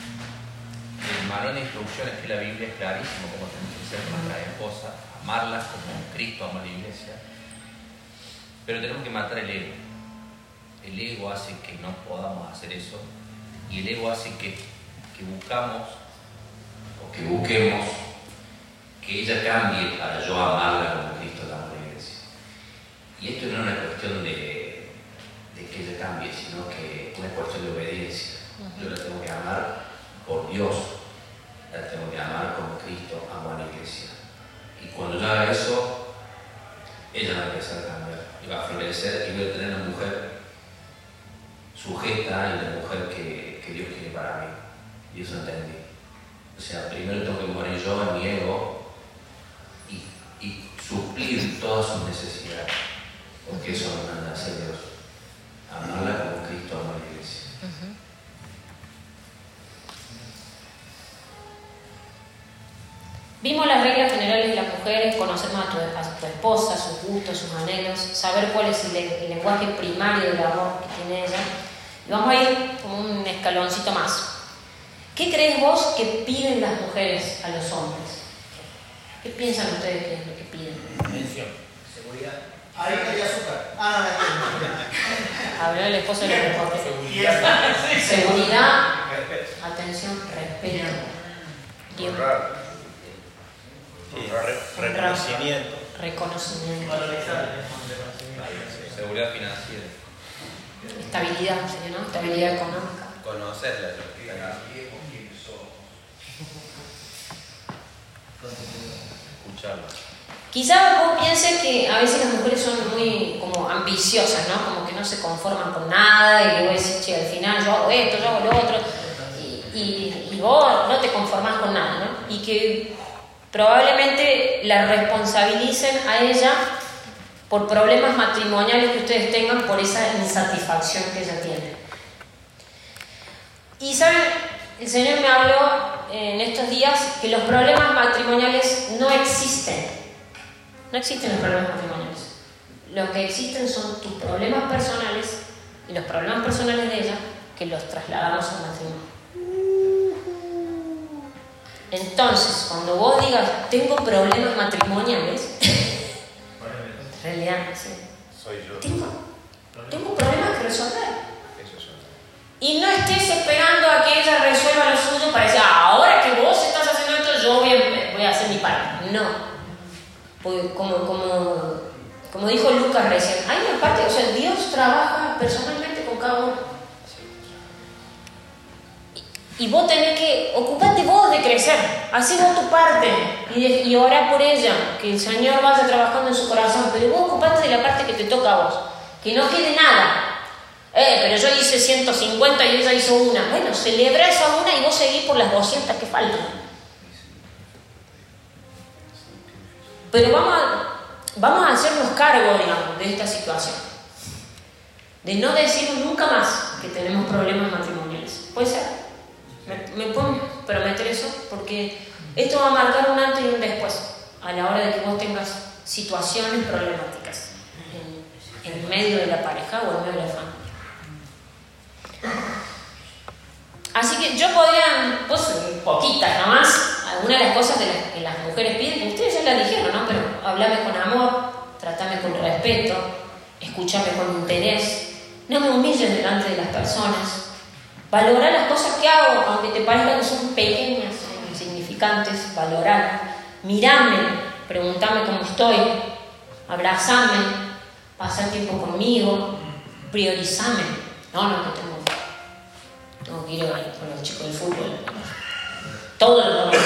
el manual de instrucciones que la Biblia es clarísimo cómo tenemos que ser con nuestra esposa, amarlas como Cristo ama a la iglesia, pero tenemos que matar el ego. El ego hace que no podamos hacer eso y el ego hace que, que buscamos o que busquemos que ella cambie para yo amarla como Cristo ama a la iglesia. Y esto no es una cuestión de, de que ella cambie, sino que es una cuestión de obediencia. Yo la tengo que amar por Dios, la tengo que amar como Cristo ama a la iglesia. Y cuando yo haga eso, ella va a empezar a cambiar y va a florecer y voy a tener una mujer sujeta y la mujer que, que Dios quiere para mí. Y eso entendí. O sea, primero tengo que morir yo en mi ego y, y suplir todas sus necesidades. Porque eso me manda a hacer Dios. Amarla como Cristo ama a la iglesia. Uh-huh. Vimos las reglas generales de las mujeres, conocer más a tu, a tu esposa, sus gustos, sus anhelos, saber cuál es el, el lenguaje primario del amor que tiene ella. Y vamos a ir como un escaloncito más. ¿Qué crees vos que piden las mujeres a los hombres? ¿Qué piensan ustedes que es lo que piden? Atención. Seguridad. Harina y azúcar. Ah, no, Habló el esposo de la respuesta. Seguridad. Seguridad, Respeto. atención, respeto. Tiempo. Honrar. Sí, re- reconocimiento. Reconocimiento. Seguridad financiera. Estabilidad, sería, ¿no? Estabilidad económica. Conocerla. Escucharla. Quizá vos pienses que a veces las mujeres son muy como ambiciosas, ¿no? Como que no se conforman con nada y que vos decís, che, al final yo hago esto, yo hago lo otro. Y, y, y vos no te conformás con nada, ¿no? Y que probablemente la responsabilicen a ella por problemas matrimoniales que ustedes tengan por esa insatisfacción que ella tiene. Y saben, el Señor me habló en estos días que los problemas matrimoniales no existen. No existen los problemas matrimoniales. Lo que existen son tus problemas personales y los problemas personales de ella que los trasladamos al matrimonio. Entonces, cuando vos digas, tengo problemas matrimoniales, en realidad, sí, Soy yo. tengo, tengo problemas que resolver. Eso es otro. Y no estés esperando a que ella resuelva lo suyo para decir, ah, ahora que vos estás haciendo esto, yo voy a, voy a hacer mi parte. No. Porque como, como, como dijo Lucas recién, hay una parte, o sea, Dios trabaja personalmente con cada uno. Y vos tenés que ocuparte vos de crecer, hacé vos tu parte y, de, y orá por ella, que el Señor vaya trabajando en su corazón, pero vos ocupate de la parte que te toca a vos, que no quede nada. Eh, pero yo hice ciento cincuenta y ella hizo una. Bueno, celebra esa una y vos seguís por las doscientas que faltan. Pero vamos a, vamos a hacernos cargo, digamos, de esta situación, de no decir nunca más que tenemos problemas matrimoniales. ¿Puede ser? ¿Me, me pueden prometer eso? Porque esto va a marcar un antes y un después a la hora de que vos tengas situaciones problemáticas en, en medio de la pareja o en medio de la familia. Así que yo podría, pues poquitas nomás, algunas de las cosas de las que las mujeres piden, que ustedes ya las dijeron, ¿no? Pero hablame con amor, tratame con respeto, escúchame con interés, no me humilles delante de las personas. Valorar las cosas que hago, aunque te parezca que son pequeñas, insignificantes, valorar. Mirame, preguntame cómo estoy, abrazame, pasar tiempo conmigo, priorizame. No, no, no tengo, tengo que ir con los chicos del fútbol. Todo lo que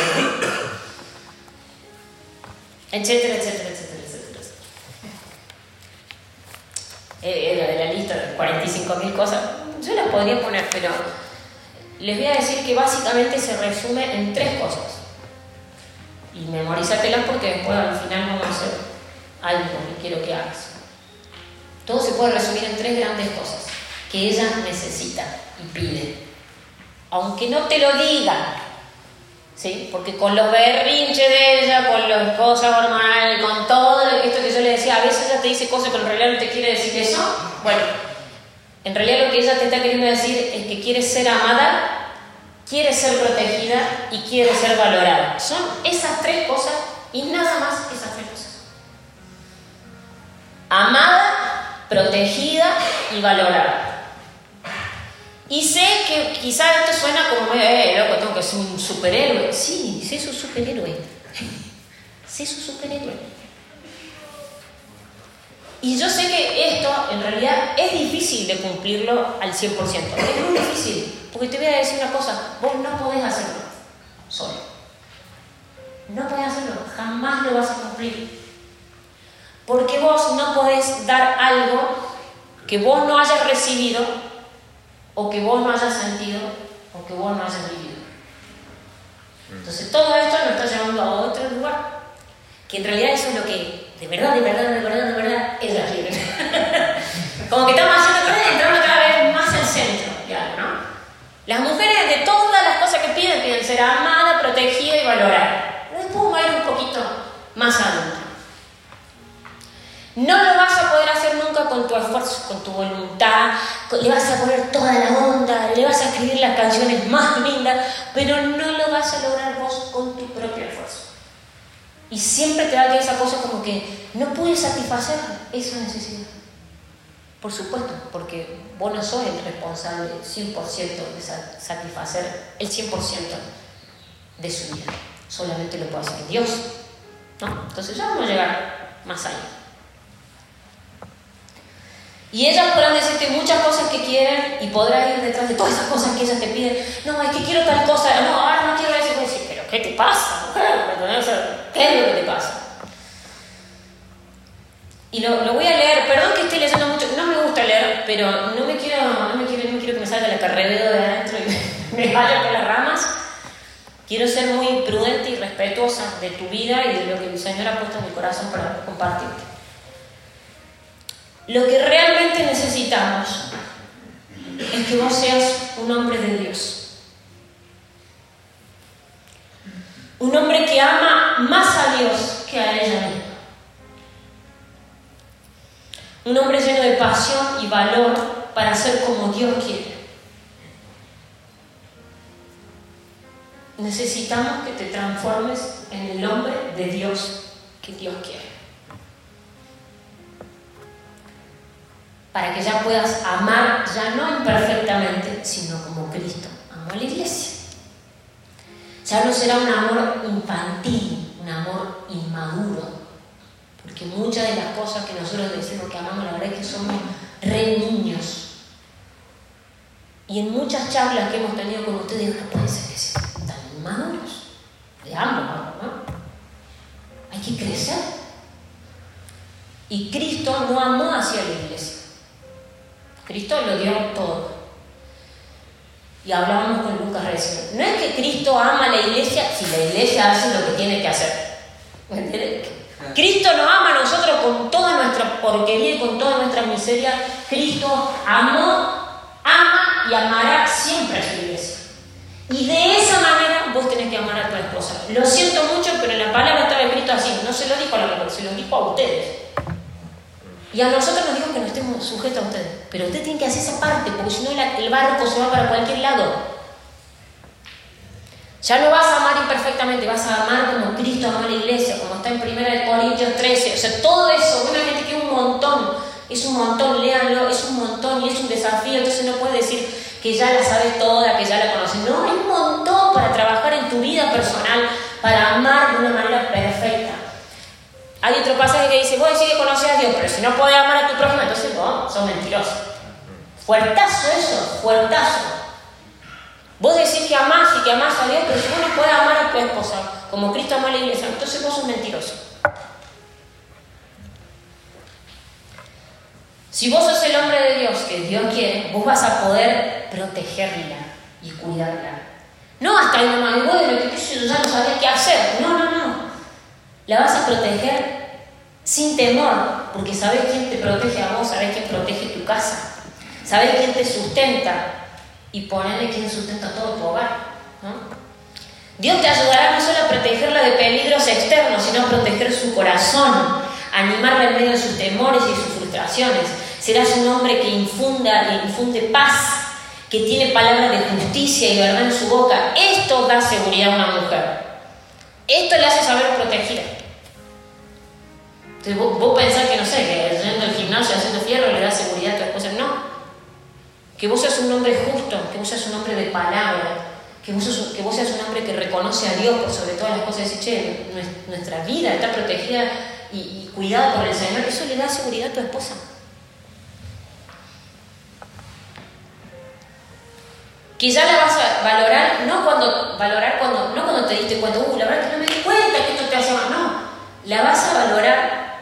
etcétera, etcétera, etcétera, etcétera. Era de la lista de cuarenta y cinco mil cosas. Yo las podría poner, pero les voy a decir que básicamente se resume en tres cosas. Y memorízatelas porque después al final vamos a hacer algo que quiero que hagas. Todo se puede resumir en tres grandes cosas que ella necesita y pide. Aunque no te lo diga, ¿sí? Porque con los berrinches de ella, con las cosas hormonales, con todo esto que yo le decía, a veces ella te dice cosas que en realidad no te quiere decir eso. Bueno, en realidad lo que ella te está queriendo decir es que quiere ser amada, quiere ser protegida y quiere ser valorada. Son esas tres cosas y nada más esas tres cosas. Amada, protegida y valorada. Y sé que quizás esto suena como medio, eh, loco, tengo que ser un superhéroe. Sí, sé su superhéroe. Sé su superhéroe. Y yo sé que esto en realidad es difícil de cumplirlo al cien por ciento. Es muy difícil, porque te voy a decir una cosa, vos no podés hacerlo solo. No podés hacerlo, jamás lo vas a cumplir. Porque vos no podés dar algo que vos no hayas recibido, o que vos no hayas sentido, o que vos no hayas vivido. Entonces todo esto nos está llevando a otro lugar, que en realidad eso es lo que de verdad, de verdad, de verdad, de verdad ellas quieren. Como que estamos haciendo cosas y entrando cada vez más al centro de algo, ¿no? Las mujeres de todas las cosas que piden, piden ser amada, protegida y valorada. Después vamos a ir un poquito más adentro. No lo vas a poder hacer nunca con tu esfuerzo, con tu voluntad, le vas a poner toda la onda, le vas a escribir las canciones más lindas, pero no lo vas a lograr vos con tu propio esfuerzo. Y siempre te va a quedar esa cosa como que no puedes satisfacer esa necesidad. Por supuesto, porque vos no sos el responsable cien por ciento de satisfacer el cien por ciento de su vida. Solamente lo puede hacer Dios, ¿no? Entonces ya vamos a llegar más allá. Y ellas podrán decirte muchas cosas que quieren y podrás ir detrás de todas esas cosas que ellas te piden. No, es que quiero tal cosa. No, ahora no quiero eso. Y decir, pero ¿qué te pasa, mujer? ¿Qué es lo que te pasa? Y lo, lo voy a leer. Perdón que esté leyendo mucho. No me gusta leer, pero no me quiero, no me quiero, no quiero que me salga la carrera de adentro y me vaya por las ramas. quiero ser muy prudente y respetuosa de tu vida y de lo que el Señor ha puesto en mi corazón para compartirte. Lo que realmente necesitamos es que vos seas un hombre de Dios. Un hombre que ama más a Dios que a ella misma. Un hombre lleno de pasión y valor para ser como Dios quiere. Necesitamos que te transformes en el hombre de Dios que Dios quiere. Para que ya puedas amar, ya no imperfectamente, sino como Cristo amó a la iglesia. Ya no será un amor infantil, un amor inmaduro, porque muchas de las cosas que nosotros decimos que amamos, la verdad es que somos re niños. Y en muchas charlas que hemos tenido con ustedes, no puede ser que sean tan inmaduros, de ambos, ¿no? Hay que crecer. Y Cristo no amó hacia la iglesia. Cristo lo dio todo. Y hablábamos con Lucas recién. No es que Cristo ama a la iglesia si la iglesia hace lo que tiene que hacer. ¿Me entiendes? Cristo nos ama a nosotros con toda nuestra porquería y con toda nuestra miseria. Cristo amó, ama y amará siempre a su iglesia. Y de esa manera vos tenés que amar a tu esposa. Lo siento mucho, pero en la palabra estaba escrito así. No se lo dijo a la mujer, se lo dijo a ustedes. Y a nosotros nos dijo que no estemos sujetos a ustedes. Pero usted tiene que hacer esa parte, porque si no el barco se va para cualquier lado. Ya no vas a amar imperfectamente, vas a amar como Cristo amó a la iglesia, como está en primera Corintios trece. O sea, todo eso, obviamente que es un montón, es un montón, léanlo, es un montón y es un desafío. Entonces no puedes decir que ya la sabes toda, que ya la conoces. No, hay un montón para trabajar en tu vida personal, para amar de una manera perfecta. Hay otro pasaje que dice, vos decís que conoces a Dios, pero si no podés amar a tu prójimo, entonces vos sos mentiroso. Fuertazo eso, fuertazo. Vos decís que amás y que amás a Dios, pero si vos no podés amar a tu esposa como Cristo amó a la iglesia, entonces vos sos mentiroso. Si vos sos el hombre de Dios que Dios quiere, vos vas a poder protegerla y cuidarla. No hasta el mamá, y bueno, que yo ya no sabía qué hacer. No, no, no. La vas a proteger sin temor, porque sabés quién te protege a vos, sabés quién protege tu casa, sabés quién te sustenta y ponele quién sustenta todo tu hogar, ¿no? Dios te ayudará no solo a protegerla de peligros externos, sino a proteger su corazón, a animarla en medio de sus temores y sus frustraciones. Serás un hombre que infunda, que infunde paz, que tiene palabras de justicia y verdad en su boca. Esto da seguridad a una mujer. Esto le hace saber protegida. Entonces vos, vos pensás que, no sé, que yendo al gimnasio haciendo fierro le da seguridad a tu esposa. No. Que vos seas un hombre justo, que vos seas un hombre de palabra, que vos, sos, que vos seas un hombre que reconoce a Dios por sobre todas las cosas y dice, che, nuestra vida está protegida y, y cuidada por el Señor. Eso le da seguridad a tu esposa. Que ya la vas a valorar, no cuando, valorar cuando, no cuando te diste cuenta, uh, la verdad que no me di cuenta que esto te hace mal, no. La vas a valorar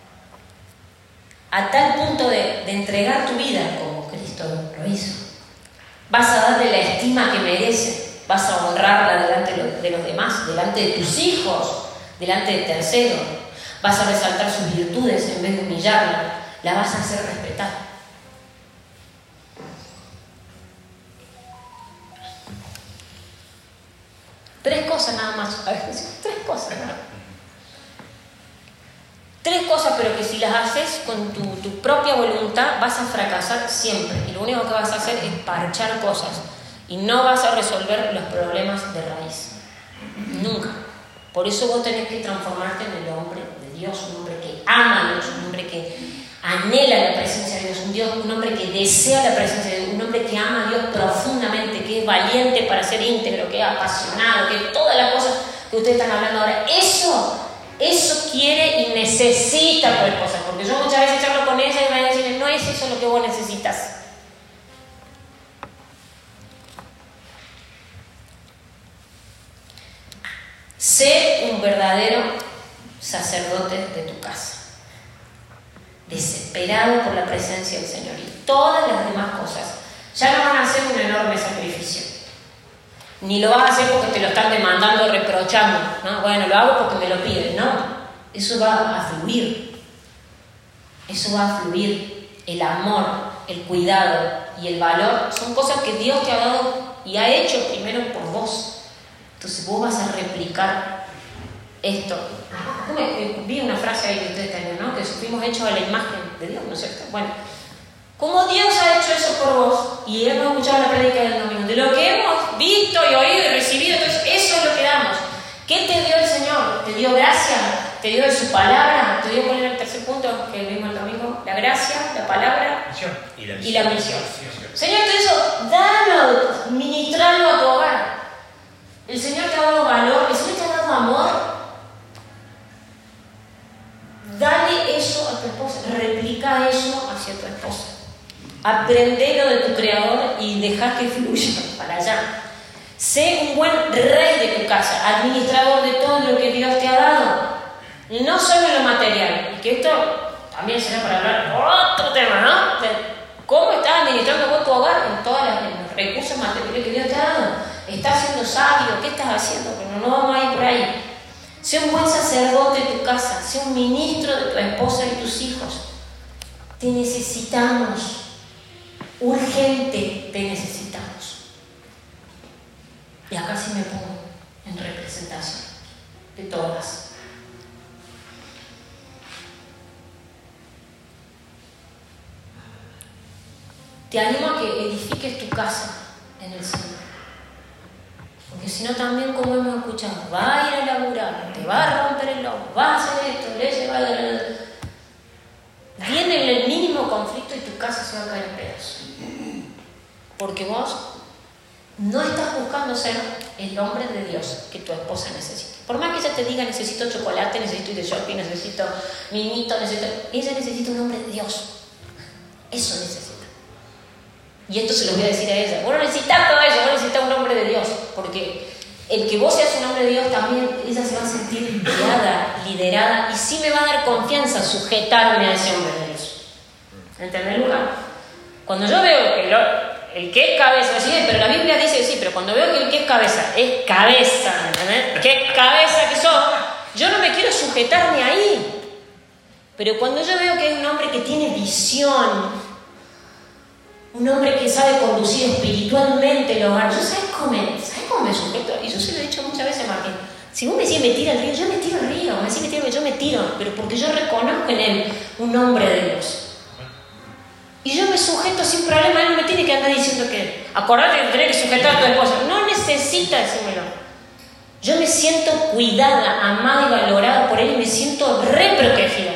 a tal punto de, de entregar tu vida como Cristo lo hizo. Vas a darle la estima que merece, vas a honrarla delante de los, de los demás, delante de tus hijos, delante de terceros. Vas a resaltar sus virtudes en vez de humillarla, la vas a hacer respetar. Tres cosas nada más. A ver, tres cosas. ¿No? Tres cosas, pero que si las haces con tu, tu propia voluntad vas a fracasar siempre. Y lo único que vas a hacer es parchar cosas. Y no vas a resolver los problemas de raíz. Nunca. Por eso vos tenés que transformarte en el hombre de Dios. Un hombre que ama a Dios. Un hombre que anhela la presencia de Dios. Un, Dios, un hombre que desea la presencia de Dios. Un hombre que ama a Dios profundamente. Que es valiente para ser íntegro. Que es apasionado. Que todas las cosas que ustedes están hablando ahora. Eso... Eso quiere y necesita tu esposa, porque yo muchas veces charlo con ella y me voy a decir, no es eso lo que vos necesitas. Sé un verdadero sacerdote de tu casa, desesperado por la presencia del Señor, y todas las demás cosas ya no van a ser un enorme sacrificio. Ni lo vas a hacer porque te lo están demandando, reprochando, ¿no? Bueno, lo hago porque me lo piden. No, eso va a fluir. Eso va a fluir. El amor, el cuidado y el valor son cosas que Dios te ha dado y ha hecho primero por vos. Entonces vos vas a replicar esto. Vi una frase ahí de ustedes también, ¿no? Que fuimos hechos a la imagen de Dios, ¿no es cierto? Bueno, como Dios ha hecho eso por vos, y hemos escuchado la prédica del domingo, de lo que hemos visto y oído y recibido, entonces eso es lo que damos. ¿Qué te dio el Señor? ¿Te dio gracia? ¿Te dio de su palabra? ¿Te dio poner el tercer punto que vimos el domingo? La gracia, la palabra y la y la misión. Señor, todo eso, dalo, ministralo a tu hogar. El Señor te ha dado valor, el Señor te ha dado amor. Dale eso a tu esposa, replica eso hacia tu esposa. Aprendelo de tu Creador y deja que fluya para allá. Sé un buen rey de tu casa, administrador de todo lo que Dios te ha dado, no solo en lo material. Y que esto también será para hablar otro tema, ¿no? De cómo estás administrando vos tu hogar en todos los recursos materiales que Dios te ha dado. ¿Estás siendo sabio? ¿Qué estás haciendo? Pero no vamos a ir por ahí. Sé un buen sacerdote de tu casa, sé un ministro de tu esposa y tus hijos. Te necesitamos. Urgente te necesitamos. Y acá sí me pongo en representación de todas. Te animo a que edifiques tu casa en el Señor. Porque si no, también, como hemos escuchado, va a ir a laburar, te va a romper el lomo, va a hacer esto, le lleva a la... Viene el mínimo conflicto y tu casa se va a caer en pedazos. Porque vos no estás buscando ser el hombre de Dios que tu esposa necesita. Por más que ella te diga, necesito chocolate, necesito ir de shopping, necesito mimito, necesito... Ella necesita un hombre de Dios. Eso necesita. Y esto se lo voy a decir a ella. Vos no necesitas todo eso, vos necesitas un hombre de Dios. Porque el que vos seas un hombre de Dios también, ella se va a sentir guiada, liderada, y sí me va a dar confianza sujetarme a ese hombre de Dios. ¿Entendés, Lucas? Cuando yo veo que lo, el que es cabeza, sí, pero la Biblia dice que sí, pero cuando veo que el que es cabeza es cabeza, ¿entendés? ¿Qué cabeza que sos? Yo no me quiero sujetar ni ahí. Pero cuando yo veo que es un hombre que tiene visión, un hombre que sabe conducir espiritualmente el hogar, ¿yo sabes cómo me, ¿sabes cómo me sujeto? Y yo se lo he dicho muchas veces a Martín. Si vos me decís me tira al río, yo me tiro al río. Me decís me tiro, yo me tiro. Pero porque yo reconozco en él un hombre de Dios. Y yo me sujeto sin problema. Él no me tiene que andar diciendo que acordate de tener que sujetar a tu esposa. No necesita decírmelo. Yo me siento cuidada, amada y valorada por él y me siento reprotegida.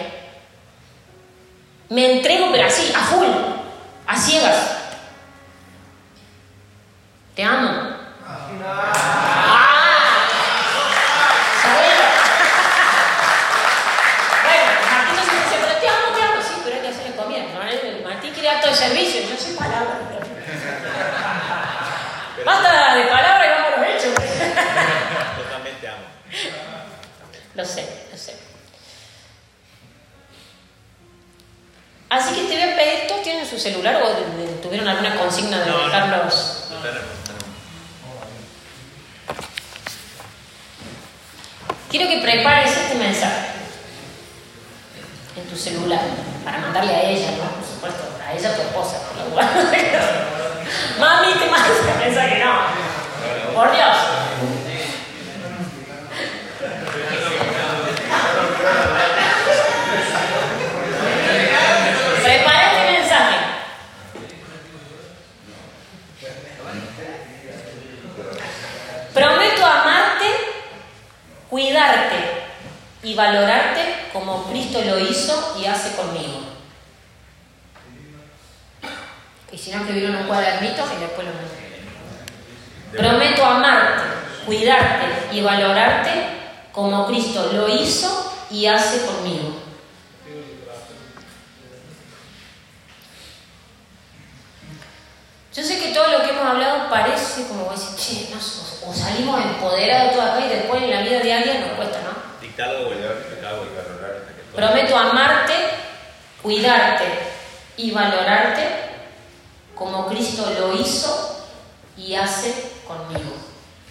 Me entrego, pero así, a full. A ciegas. Te amo. ¡Ah! ¿Sabes? Bueno, Martín no se dice, pero te amo, te amo. Sí, pero hay que hacerle comida. ¿No? Martín quiere acto de servicio. Yo soy palabra. Basta de palabra y vamos a los hechos. Yo también te amo. Lo sé, lo sé. Así que te voy a pedir, ¿todos tienen su celular o de, de, tuvieron alguna consigna de no, dejarlos? No, no tenemos, tenemos. Quiero que prepares este mensaje en tu celular para mandarle a ella, ¿no? Por supuesto, a ella tu esposa, por la duda. Mami, te mandas el mensaje, no. Por Dios. Prepara este mensaje. Prometo amarte, cuidarte y valorarte como Cristo lo hizo y hace conmigo. Y si no, escribieron un cuadernito y después lo mando. Prometo amarte, cuidarte y valorarte como Cristo lo hizo y hace conmigo. Yo sé que todo lo que hemos hablado parece como decir, che, no, o salimos empoderados todo acá y después en la vida diaria nos cuesta, ¿no? Dictado, dictado y valorar. Prometo amarte, cuidarte y valorarte como Cristo lo hizo y hace conmigo.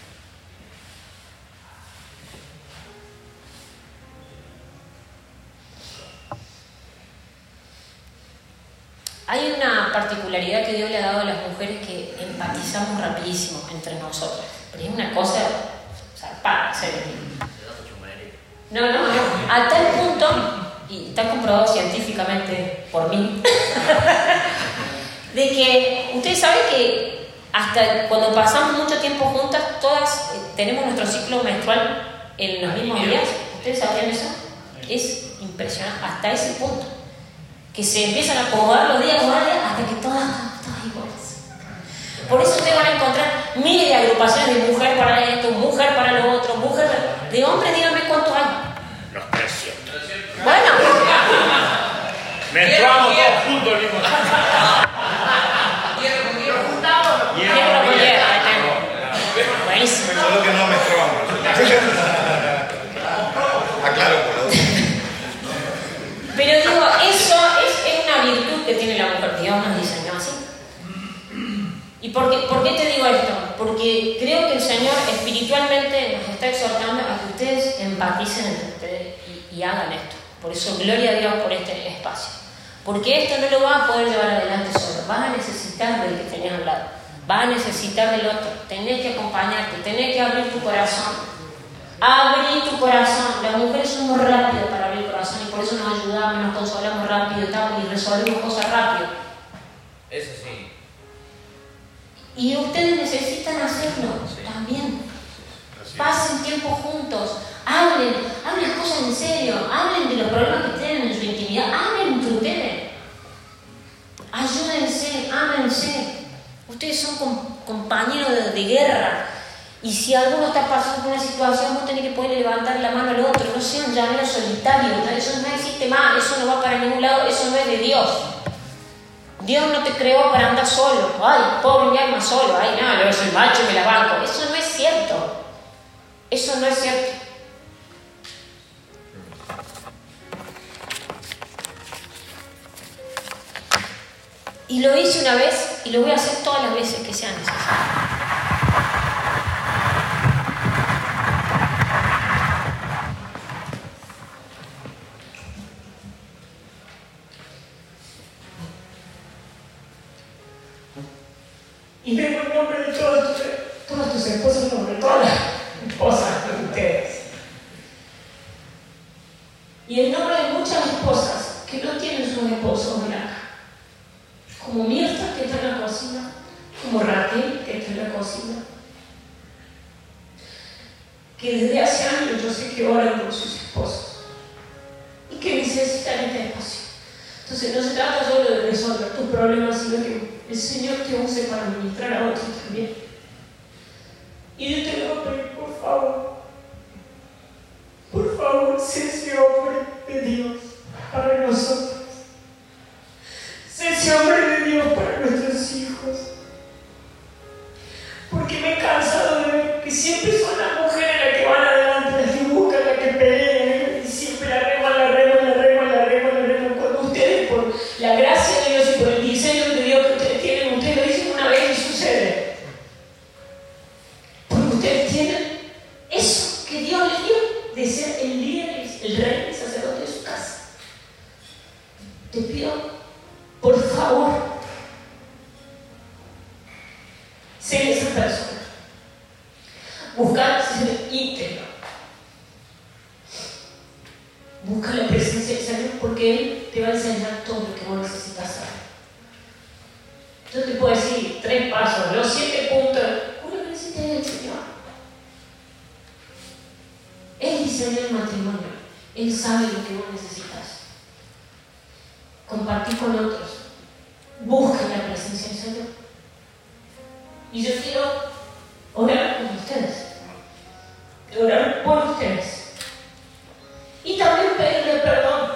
hay una particularidad que Dios le ha dado a las mujeres que empatizamos rapidísimo entre nosotras. Pero es una cosa zarpada, ¿sabes? No, no, no. A tal punto, y está comprobado científicamente por mí, de que ustedes saben que hasta cuando pasamos mucho tiempo juntas, todas eh, tenemos nuestro ciclo menstrual en los mismos días. ¿Ustedes sabían eso? Es impresionante, hasta ese punto. Que se empiezan a acomodar los días hasta que todas están todas iguales. Por eso ustedes van a encontrar miles de agrupaciones de mujer para esto, mujer para lo otro, mujer para... De hombre, díganme cuántos hay. Los trescientos. Bueno. Menstruamos todos juntos, mismo. Hierro con hierro juntado. Hierro con hierro, ahí tengo. Buenísimo. Solo que no menstruamos. Aclaro por la duda. Pero digo, eso es, es una virtud que tiene la mujer. Dios nos diseñó así. ¿Y por qué, por qué te digo esto? Porque creo que el Señor espiritualmente nos está exhortando a que ustedes empaticen entre ustedes y, y hagan esto. Por eso, gloria a Dios por este espacio. Porque esto no lo vas a poder llevar adelante solo. Vas a necesitar del que tenés al lado. Vas a necesitar del otro. Tenés que acompañarte. Tenés que abrir tu corazón. Abrir tu corazón. Las mujeres somos rápidas para abrir el corazón y por eso nos ayudamos, nos consolamos rápido y resolvemos cosas rápido. Eso sí. Y ustedes necesitan hacerlo Sí. también. Pasen tiempo juntos. Hablen, hablen cosas en serio. Hablen de los problemas que tienen en su intimidad. Hablen entre ustedes. Ayúdense, ámense. Ustedes son com- compañeros de, de guerra. Y si alguno está pasando por una situación, vos tenés que poder levantar la mano al otro. No sean llameros solitarios. Eso no existe más. Eso no va para ningún lado. Eso no es de Dios. Dios no te creó para andar solo. Ay, pobre mi alma solo. Ay, no, yo soy macho y me la banco. Eso no es cierto. Eso no es cierto. Y lo hice una vez y lo voy a hacer todas las veces que sean necesarias. Y vengo en nombre de todas tus, todas tus esposas, en nombre de todas las esposas de ustedes. Y en nombre de muchas esposas que no tienen sus esposos, mira, como Mirta, que está en la cocina, como Raquel, que está en la cocina, que desde hace años yo sé que oran por sus esposos y que necesitan este espacio. Entonces no se trata solo de resolver tus problemas, sino que el Señor te use para ministrar a otros también. Y yo te voy a pedir, por favor, por favor, sé ese hombre de Dios para nosotros. Sé ese hombre de Dios para nuestros hijos. Porque me he cansado de ver que siempre son las mujeres las que van adelante, las que buscan, las que pelean, y siempre la reman, la reman, la reman, la reman, la reman. Cuando ustedes, por la gracia de Dios y por el diseño de Dios que ustedes tienen, ustedes lo dicen una vez y sucede. Porque ustedes tienen eso que Dios les dio, de ser el líder, el rey, el sacerdote de su casa. Te pido, por favor, ser esa persona. Buscar ser íntegro. Busca la presencia del Señor porque Él te va a enseñar todo lo que vos necesitas saber. Yo te puedo decir tres pasos, los siete puntos. Uno que necesitas es el Señor. Él diseñó el matrimonio. Él sabe lo que vos necesitas. Compartir con otros. Busca la presencia del Señor. Y yo quiero orar con ustedes. Orar por ustedes. Y también pedirle perdón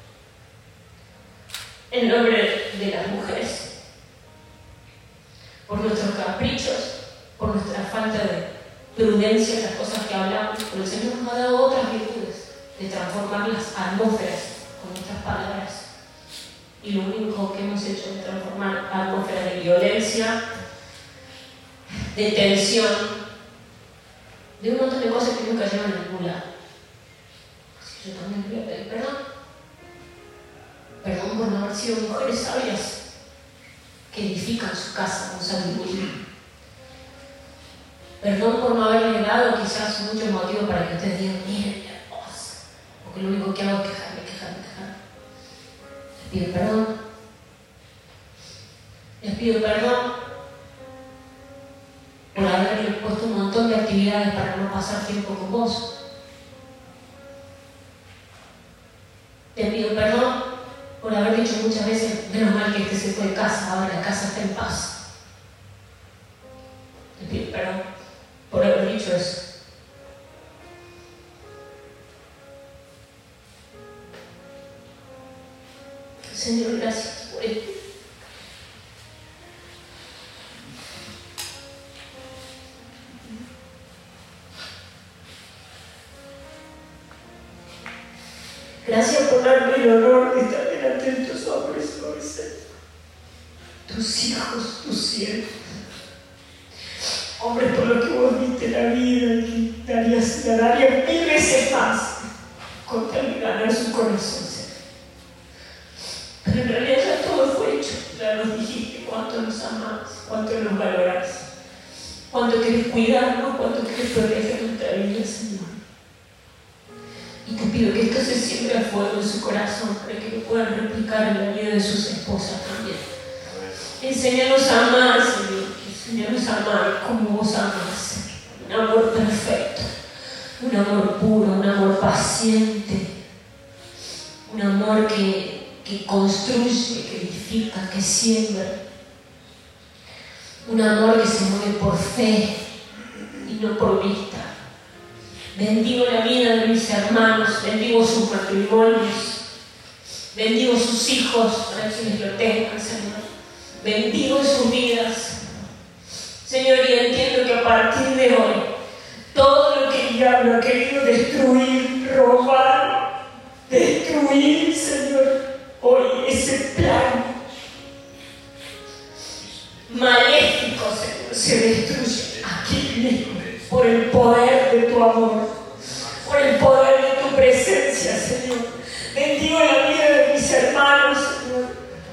en nombre de las mujeres por nuestros caprichos, por nuestra falta de prudencia en las cosas que hablamos. Pero el Señor nos ha dado otras virtudes de transformar las atmósferas con nuestras palabras. Y lo único que hemos hecho es transformar atmósferas de violencia, de tensión, de un montón de cosas que nunca llevan a ningún lado. Así que yo también voy a pedir perdón. Perdón por no haber sido mujeres sabias que edifican su casa con sabiduría. Perdón por no haberle dado quizás muchos motivos para que ustedes digan, miren, qué hermosa, porque lo único que hago es quejarme, quejarme, quejarme. Les pido perdón. Les pido perdón por haberle puesto un montón de actividades para no pasar tiempo con vos. Te pido perdón por haber dicho muchas veces, menos mal que este se fue de casa, ahora la casa está en paz. Te pido perdón por haber dicho eso. Señor, gracias por esto. Gracias por darme el honor de estar delante de tus hombres hoy, Señor. Tus hijos, tus siervos. Hombres por los que vos diste la vida y que darías, la darías mil veces más con tal de ganar su corazón, Señor. Pero en realidad ya todo fue hecho. Ya nos dijiste cuánto nos amás, cuánto nos valorás, cuánto querés cuidarnos, cuánto querés proteger nuestra vida, Señor. Y te pido que esto se siembre a fuego en su corazón para que lo puedan replicar en la vida de sus esposas también. Enséñanos a amar, Señor. Enséñanos a amar como vos amás. Un amor perfecto, un amor puro, un amor paciente, un amor que, que construye, que edifica, que siembra. Un amor que se mueve por fe y no por vista. Bendigo la vida de mis hermanos, bendigo sus matrimonios, bendigo sus hijos para quienes lo tengan, Señor. Bendigo sus vidas, Señor, y entiendo que a partir de hoy todo lo que el diablo ha querido destruir, robar, destruir, Señor, hoy ese plan maléfico, Señor, se destruye aquí mismo. Por el poder de tu amor, por el poder de tu presencia, Señor. Bendigo la vida de mis hermanos, Señor.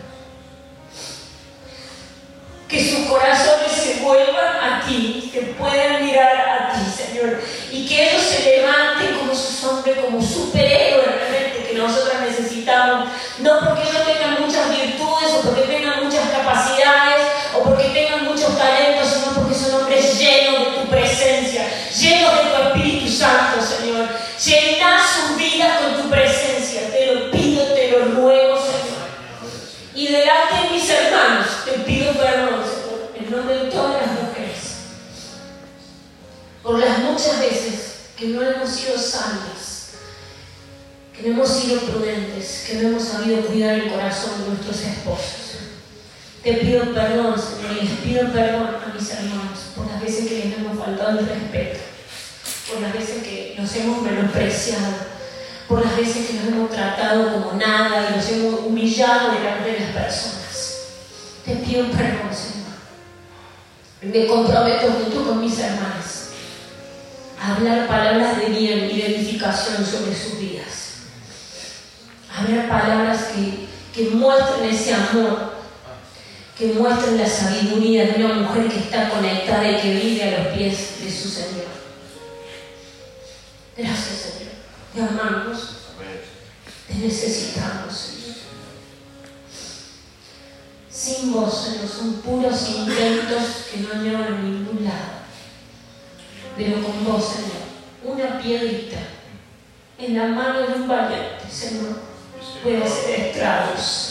Que sus corazones se vuelvan a ti, que puedan mirar a ti, Señor. Y que ellos se levanten como sus hombres, como superhéroes realmente que nosotros necesitamos. No porque ellos tengan muchas virtudes o porque tengan muchas capacidades o porque tengan muchos talentos, sino porque son hombres llenos de tu presencia, llenos de tu Espíritu Santo, Señor. Llena sus vidas con tu presencia. Te lo pido, te lo ruego, Señor. Y delante de mis hermanos te pido perdón, Señor, en nombre de todas las mujeres, por las muchas veces que no hemos sido sabias, que no hemos sido prudentes, que no hemos sabido cuidar el corazón de nuestros esposos. Te pido perdón, Señor, y les pido perdón a mis hermanos por las veces que les hemos faltado el respeto, por las veces que los hemos menospreciado, por las veces que los hemos tratado como nada y los hemos humillado delante de las personas. Te pido perdón, Señor. Me comprometo junto con mis hermanas a hablar palabras de bien y de edificación sobre sus vidas. A hablar palabras que, que muestren ese amor, que muestren la sabiduría de una mujer que está conectada y que vive a los pies de su Señor. Gracias, Señor. Te amamos. Te necesitamos, Señor. Sin vos, Señor, son puros intentos que no llevan a ningún lado. Pero con vos, Señor, una piedrita en la mano de un valiente, Señor, puede hacer estragos.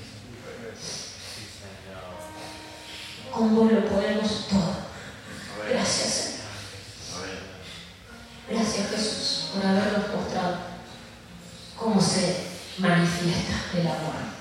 Con vos lo podemos todo. Gracias, Señor. Gracias, Jesús, por habernos mostrado cómo se manifiesta el amor.